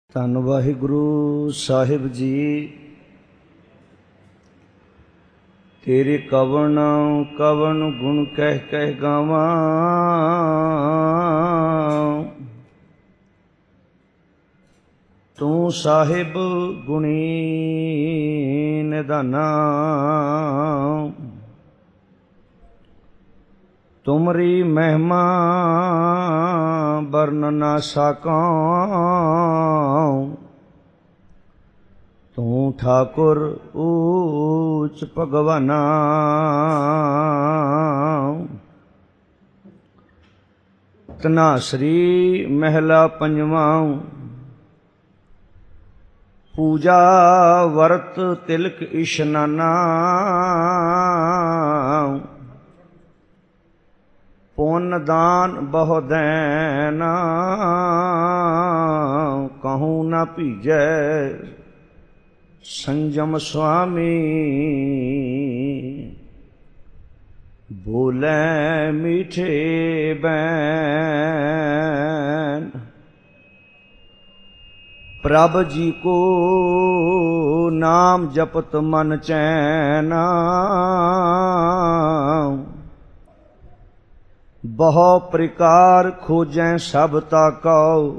ਧੰਨ ਵਾਹਿਗੁਰੂ ਸਾਹਿਬ ਜੀ। ਤੇਰੇ ਕਵਣ ਕਵਣ ਗੁਣ ਕਹਿ ਕਹਿ ਗਾਵਾਂ, ਤੂੰ ਸਾਹਿਬ ਗੁਣੀ ਨਿਧਾਨਾ। ਤੁਮਰੀ ਮਹਿਮਾ ਵਰਨ ਨਾ ਸਾਕਾਂ, ਤੂੰ ਠਾਕੁਰ ਊਚ ਭਗਵਾਨਾ। ਧਨਾਸਰੀ ਮਹਿਲਾ ਪੰਜਵਾਂ। ਪੂਜਾ ਵਰਤ ਤਿਲਕ ਇਸ਼ਨਾਨਾ, ਪੁੰਨ ਦਾਨ ਬਹੁ ਦੈਨ, ਕਹੂੰ ਨਾ ਭੀਜੈ ਸੰਜਮ ਸੁਆਮੀ। ਬੋਲੇ ਮੀਠੇ ਬੈਨ, ਪ੍ਰਭ ਜੀ ਕੋ ਨਾਮ ਜਪਤ ਮਨ ਚੈਨ। ਬਹੁ ਪ੍ਰਕਾਰ ਖੋਜੈ ਸਭ ਤਾਕਉ,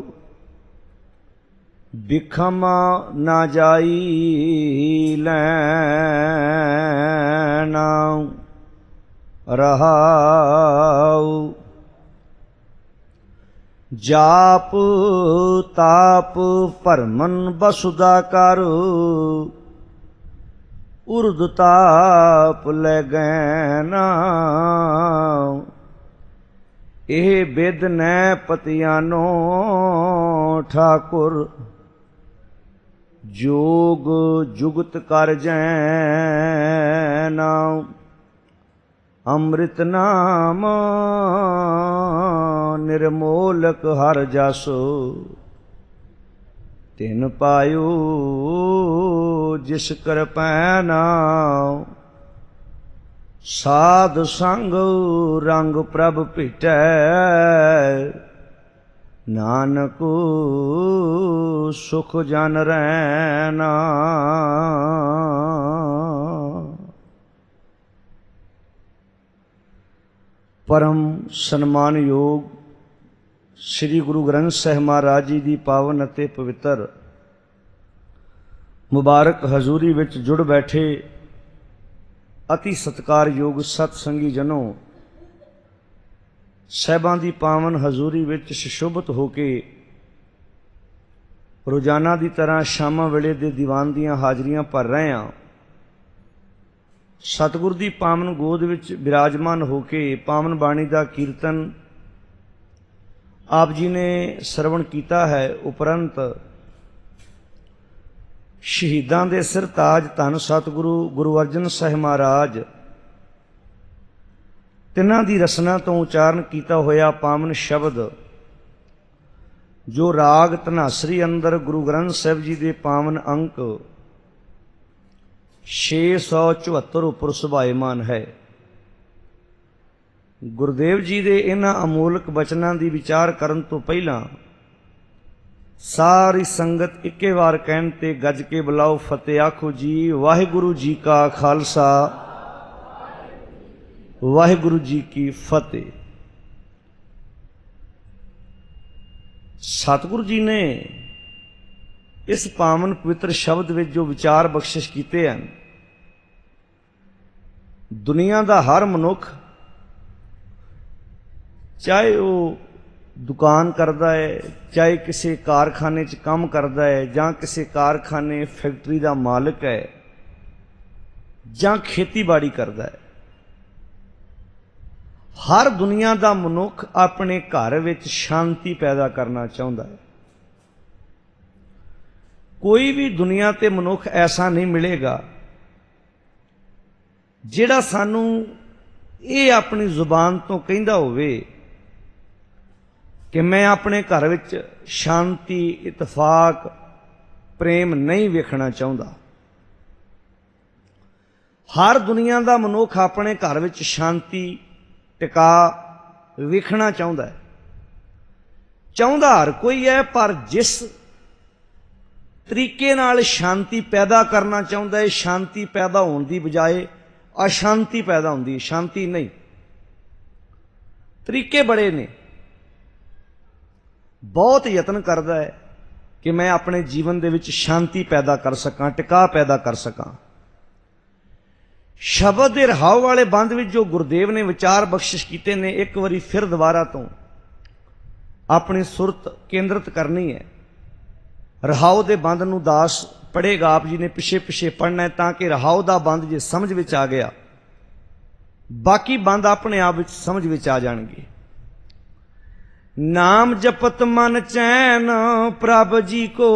ਬਿਖਮ ਨਾ ਜਾਈ ਲੈਣ। ਰਹਾਉ ਜਾਪ ਤਾਪ ਭਰਮਨ ਬਸੁਦਾ ਕਰ, ਉਰਦ ਤਾਪ ਲੈ ਗੈਨ। ਇਹ ਬਿਦ ਨੈ ਪਤਿਆਨੋ ਠਾਕੁਰ, ਜੋਗ ਜੁਗਤ ਕਰ ਜੈਨ। ਅੰਮ੍ਰਿਤ ਨਾਮ ਨਿਰਮੋਲਕ ਹਰ ਜਸ, ਤਿਨ ਪਾਇਓ ਜਿਸ ਕਿਰਪੈਨ। ਸਾਧ ਸੰਗ ਰੰਗ ਪ੍ਰਭ ਭੇਟੈ, ਨਾਨਕ ਸੁਖ ਜਨ ਰੈਨ। ਪਰਮ ਸਨਮਾਨਯੋਗ ਸ੍ਰੀ ਗੁਰੂ ਗ੍ਰੰਥ ਸਾਹਿਬ ਮਹਾਰਾਜ ਜੀ ਦੀ ਪਾਵਨ ਅਤੇ ਪਵਿੱਤਰ ਮੁਬਾਰਕ ਹਜ਼ੂਰੀ ਵਿੱਚ ਜੁੜ ਬੈਠੇ ਅਤੀ ਸਤਿਕਾਰਯੋਗ ਸਤ ਸੰਗੀ ਜਨੋ, ਸਾਹਿਬਾਂ ਦੀ ਪਾਵਨ ਹਜ਼ੂਰੀ ਵਿੱਚ ਸੁਸ਼ੋਭਿਤ ਹੋ ਕੇ ਰੋਜ਼ਾਨਾ ਦੀ ਤਰ੍ਹਾਂ ਸ਼ਾਮਾਂ ਵੇਲੇ ਦੇ ਦੀਵਾਨ ਦੀਆਂ ਹਾਜ਼ਰੀਆਂ ਭਰ ਰਹੇ ਹਾਂ। ਸਤਿਗੁਰ ਦੀ ਪਾਵਨ ਗੋਦ ਵਿੱਚ ਬਿਰਾਜਮਾਨ ਹੋ ਕੇ ਪਾਵਨ ਬਾਣੀ ਦਾ ਕੀਰਤਨ ਆਪ ਜੀ ਨੇ ਸਰਵਣ ਕੀਤਾ ਹੈ। ਉਪਰੰਤ ਸ਼ਹੀਦਾਂ ਦੇ ਸਿਰ ਤਾਜ ਧੰਨ ਸਤਿਗੁਰੂ ਗੁਰੂ ਅਰਜਨ ਸਾਹਿਬ ਮਹਾਰਾਜ ਤਿੰਨਾਂ ਦੀ ਰਸਨਾ ਤੋਂ ਉਚਾਰਨ ਕੀਤਾ ਹੋਇਆ ਪਾਵਨ ਸ਼ਬਦ, ਜੋ ਰਾਗ ਧਨਾਸਰੀ ਅੰਦਰ ਗੁਰੂ ਗ੍ਰੰਥ ਸਾਹਿਬ ਜੀ ਦੇ ਪਾਵਨ ਅੰਕ 674 ਉੱਪਰ ਸੁਭਾਇਮਾਨ ਹੈ। ਗੁਰਦੇਵ ਜੀ ਦੇ ਇਹਨਾਂ ਅਮੋਲਕ ਬਚਨਾਂ ਦੀ ਵਿਚਾਰ ਕਰਨ ਤੋਂ ਪਹਿਲਾਂ ਸਾਰੀ ਸੰਗਤ ਇੱਕੇ ਵਾਰ ਕਹਿਣ ਤੇ ਗੱਜ ਕੇ ਬੁਲਾਓ, ਫਤਿਹ ਆਖੋ ਜੀ। ਵਾਹਿਗੁਰੂ ਜੀ ਕਾ ਖਾਲਸਾ, ਵਾਹਿਗੁਰੂ ਜੀ ਕੀ ਫਤਿਹ। ਸਤਿਗੁਰੂ ਜੀ ਨੇ ਇਸ ਪਾਵਨ ਪਵਿੱਤਰ ਸ਼ਬਦ ਵਿੱਚ ਜੋ ਵਿਚਾਰ ਬਖਸ਼ਿਸ਼ ਕੀਤੇ ਹਨ, ਦੁਨੀਆ ਦਾ ਹਰ ਮਨੁੱਖ, ਚਾਹੇ ਉਹ ਦੁਕਾਨ ਕਰਦਾ ਹੈ, ਚਾਹੇ ਕਿਸੇ ਕਾਰਖਾਨੇ 'ਚ ਕੰਮ ਕਰਦਾ ਹੈ, ਜਾਂ ਕਿਸੇ ਕਾਰਖਾਨੇ ਫੈਕਟਰੀ ਦਾ ਮਾਲਕ ਹੈ, ਜਾਂ ਖੇਤੀਬਾੜੀ ਕਰਦਾ ਹੈ, ਹਰ ਦੁਨੀਆ ਦਾ ਮਨੁੱਖ ਆਪਣੇ ਘਰ ਵਿੱਚ ਸ਼ਾਂਤੀ ਪੈਦਾ ਕਰਨਾ ਚਾਹੁੰਦਾ ਹੈ। ਕੋਈ ਵੀ ਦੁਨੀਆ ਤੇ ਮਨੁੱਖ ਐਸਾ ਨਹੀਂ ਮਿਲੇਗਾ ਜਿਹੜਾ ਸਾਨੂੰ ਇਹ ਆਪਣੀ ਜ਼ੁਬਾਨ ਤੋਂ ਕਹਿੰਦਾ ਹੋਵੇ ਕਿ ਮੈਂ ਆਪਣੇ ਘਰ ਵਿੱਚ ਸ਼ਾਂਤੀ, ਇਤਫਾਕ, ਪ੍ਰੇਮ ਨਹੀਂ ਵੇਖਣਾ ਚਾਹੁੰਦਾ। ਹਰ ਦੁਨੀਆ ਦਾ ਮਨੁੱਖ ਆਪਣੇ ਘਰ ਵਿੱਚ ਸ਼ਾਂਤੀ ਟਿਕਾ ਵੇਖਣਾ ਚਾਹੁੰਦਾ ਹੈ। ਚਾਹੁੰਦਾ ਹਰ ਕੋਈ ਹੈ, ਪਰ ਜਿਸ तरीके नाल शांति पैदा करना चाहुंदा है। शांति पैदा होने की बजाय अशांति पैदा होंदी है, शांति नहीं। तरीके बड़े ने, बहुत यतन करदा है कि मैं अपने जीवन दे विच शांति पैदा कर सकां, टिका पैदा कर सकां। शब्द दे रहाव वाले बंद विच जो गुरुदेव ने विचार बख्शिश कीते ने, एक बारी फिर दोबारा तो अपनी सुरत केंद्रित करनी है। रहाव दे बंद नूं दास पढ़ेगा, आप जी ने पिछे पिछे पढ़ना है, ताकि रहाव दा बंद जे समझ विच आ गया, बाकी बंद अपने आप विच समझ विच आ जाणगे। नाम जपत मन चैन प्रभ जी को,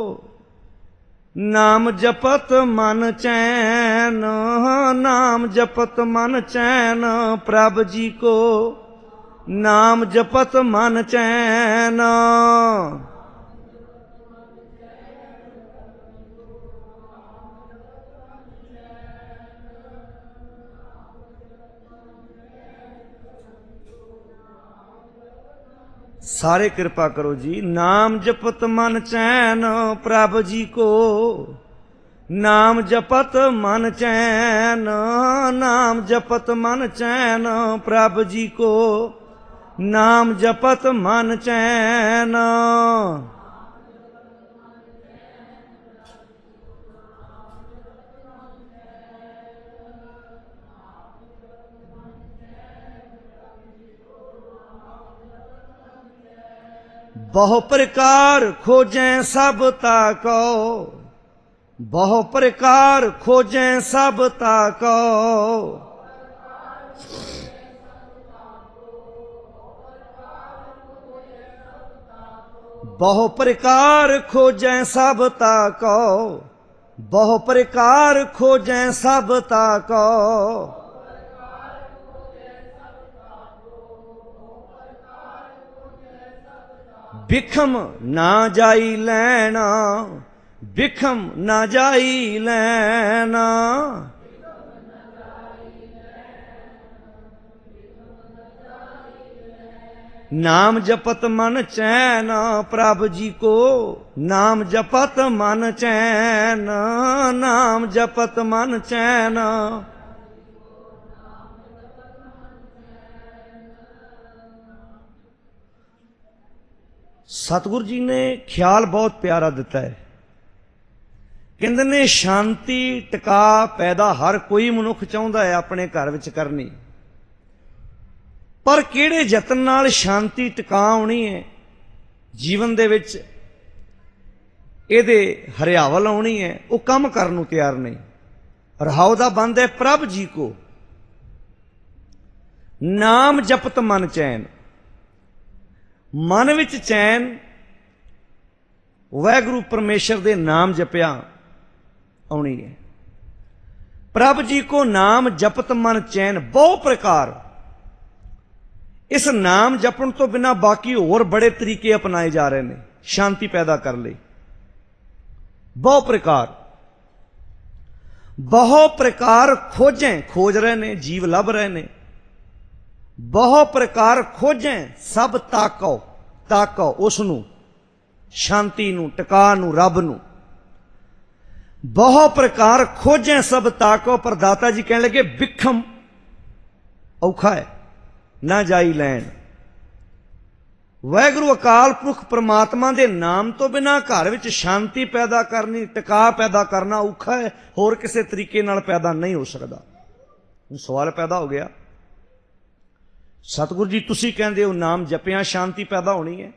नाम जपत मन चैन, नाम जपत मन चैन प्रभ जी को, नाम जपत मन चैन। सारे कृपा करो जी। नाम जपत मन चैन प्रभ जी को, नाम जपत मन चैन, नाम जपत मन चैन प्रभ जी को, नाम जपत मन चैन। बहु प्रकार खोजें सब ताको, बहु प्रकार खोजें सब ताको, बहु प्रकार खोजें सब ताको, बहु प्रकार खोजें सब ताको, बिखम ना जाई लैना, बिखम ना जाई लैना। नाम जपत मन चैन प्रभ जी को, नाम जपत मन चैन, नाम जपत मन चैन। सतगुरु जी ने ख्याल बहुत प्यारा दिता है। कहते ने शांति टिका पैदा हर कोई मनुख चाहुंदा है अपने घर विच करनी, पर किहड़े यतन नाल शांति टिका आउणी है जीवन दे विच, इहदे हरियावल आउणी है, वो काम करन नूं तैयार नहीं। रहाव दा बंद है प्रभ जी को, नाम जपत मन चैन। मन विच चैन, वाहिगुरू परमेश्वर दे नाम जपिया आउणी है। प्रभ जी को नाम जपत मन चैन। बहु प्रकार, इस नाम जपण तो बिना बाकी होर बड़े तरीके अपनाए जा रहे हैं शांति पैदा कर ले। बहु प्रकार, बहु प्रकार खोजें, खोज रहे ने, जीव लभ रहे ने। बहु प्रकार खोजें सब ताको, ताको उसनू, शांति नू, टिका नू, रब नू। बहु प्रकार खोजें सब ताको, पर दाता जी कहने लगे बिखम औखा है, ना जाई लैन। वाहिगुरू अकाल पुरख परमात्मा दे नाम तो बिना घर विच शांति पैदा करनी, टिका पैदा करना औखा है, होर किसी तरीके नाल पैदा नहीं हो सकता। सवाल पैदा हो गया, सतगुरु जी तुसी कहंदे हो नाम जपिया शांति पैदा होनी है।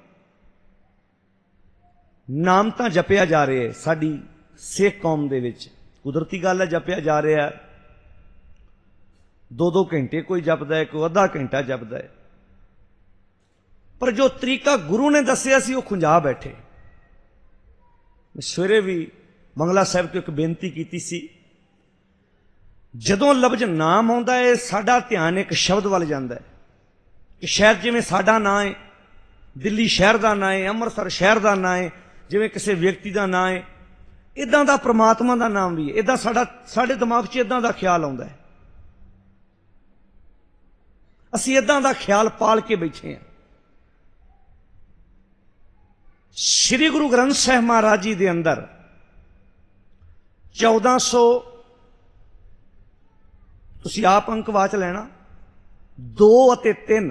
नाम तो जपिया जा रहा है साडी सिख कौम दे विच, कुदरती गल है, जपिया जा रहा है। 2-2 घंटे कोई जपदा है, कोई आधा घंटा जपदा है, पर जो तरीका गुरु ने दसिया सी वो खुंजा बैठे। सवेरे भी बंगला साहिब तो एक बेनती की सी, जदों लफ्ज नाम आउंदा है साडा ध्यान एक शब्द वल जांदा है कि शायद जिवें साडा नां है, दिल्ली शहर का नां है, अमृतसर शहर का नां है, जिवें किसी व्यक्ति का नां है, इदां दा परमात्मा का नाम भी है। इदां साडे दिमाग च इदां दा ख्याल आउंदा है, असीं इदां दा ख्याल पाल के बैठे हैं। श्री गुरु ग्रंथ साहिब महाराज जी दे अंदर 1400 ਤੁਸੀਂ ਆਪ ਅੰਕ ਵਾਚ ਲੈਣਾ 2 ਅਤੇ 3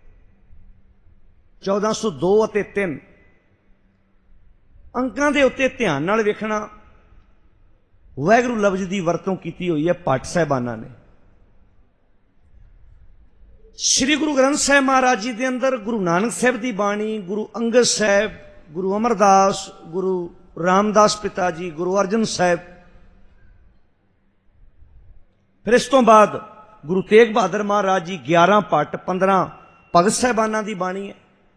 1402 ਅਤੇ 3 ਅੰਕਾਂ ਦੇ ਉੱਤੇ ਧਿਆਨ ਨਾਲ ਵੇਖਣਾ। ਵਾਹਿਗੁਰੂ ਲਫ਼ਜ਼ ਦੀ ਵਰਤੋਂ ਕੀਤੀ ਹੋਈ ਹੈ ਭੱਟ ਸਾਹਿਬਾਨਾਂ ਨੇ। ਸ੍ਰੀ ਗੁਰੂ ਗ੍ਰੰਥ ਸਾਹਿਬ ਮਹਾਰਾਜ ਜੀ ਦੇ ਅੰਦਰ ਗੁਰੂ ਨਾਨਕ ਸਾਹਿਬ ਦੀ ਬਾਣੀ, ਗੁਰੂ ਅੰਗਦ ਸਾਹਿਬ, ਗੁਰੂ ਅਮਰਦਾਸ, ਗੁਰੂ ਰਾਮਦਾਸ ਪਿਤਾ ਜੀ, ਗੁਰੂ ਅਰਜਨ ਸਾਹਿਬ, ਫਿਰ ਇਸ ਤੋਂ ਬਾਅਦ ਗੁਰੂ ਤੇਗ ਬਹਾਦਰ ਮਹਾਰਾਜ ਜੀ, 11 ਭੱਟ, 15 ਭਗਤ ਸਾਹਿਬਾਨਾਂ ਦੀ ਬਾਣੀ ਹੈ।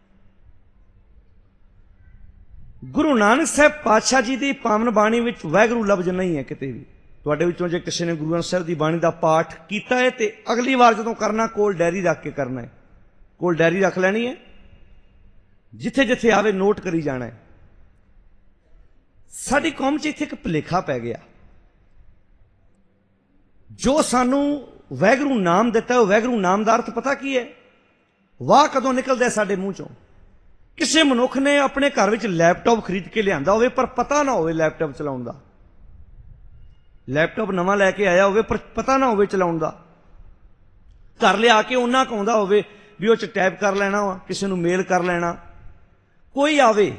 ਗੁਰੂ ਨਾਨਕ ਸਾਹਿਬ ਪਾਤਸ਼ਾਹ ਜੀ ਦੀ ਪਾਵਨ ਬਾਣੀ ਵਿੱਚ ਵਾਹਿਗੁਰੂ ਲਫ਼ਜ਼ ਨਹੀਂ ਹੈ ਕਿਤੇ ਵੀ। ਤੁਹਾਡੇ ਵਿੱਚੋਂ ਜੇ ਕਿਸੇ ਨੇ ਗੁਰੂ ਗ੍ਰੰਥ ਸਾਹਿਬ ਦੀ ਬਾਣੀ ਦਾ ਪਾਠ ਕੀਤਾ ਹੈ ਤੇ ਅਗਲੀ ਵਾਰ ਜਦੋਂ ਕਰਨਾ ਕੋਲ ਡਾਇਰੀ ਰੱਖ ਕੇ ਕਰਨਾ ਹੈ। ਕੋਲ ਡਾਇਰੀ ਰੱਖ ਲੈਣੀ ਹੈ, ਜਿੱਥੇ ਜਿੱਥੇ ਆਵੇ ਨੋਟ ਕਰੀ ਜਾਣਾ ਹੈ। ਸਾਡੀ ਕੌਮ 'ਚ ਇੱਥੇ ਇੱਕ ਭੁਲੇਖਾ ਪੈ ਗਿਆ। ਜੋ ਸਾਨੂੰ ਵਾਹਿਗੁਰੂ ਨਾਮ ਦਿੱਤਾ, ਉਹ ਵਾਹਿਗੁਰੂ ਨਾਮ ਦਾ ਅਰਥ ਪਤਾ ਕੀ ਹੈ? ਵਾਹ ਕਦੋਂ ਨਿਕਲਦਾ ਸਾਡੇ ਮੂੰਹ 'ਚੋਂ? ਕਿਸੇ ਮਨੁੱਖ ਨੇ ਆਪਣੇ ਘਰ ਵਿੱਚ ਲੈਪਟਾਪ ਖਰੀਦ ਕੇ ਲਿਆਂਦਾ ਹੋਵੇ ਪਰ ਪਤਾ ਨਾ ਹੋਵੇ ਲੈਪਟਾਪ ਚਲਾਉਣ ਦਾ। ਲੈਪਟਾਪ ਨਵਾਂ ਲੈ ਕੇ ਆਇਆ ਹੋਵੇ ਪਰ ਪਤਾ ਨਾ ਹੋਵੇ ਚਲਾਉਣ ਦਾ। ਘਰ ਲਿਆ ਕੇ ਉਹਨਾਂ ਕਾਉਂਦਾ ਹੋਵੇ ਵੀ ਉਹ 'ਚ ਟਾਈਪ ਕਰ ਲੈਣਾ ਵਾ, ਕਿਸੇ ਨੂੰ ਮੇਲ ਕਰ ਲੈਣਾ। ਕੋਈ ਆਵੇ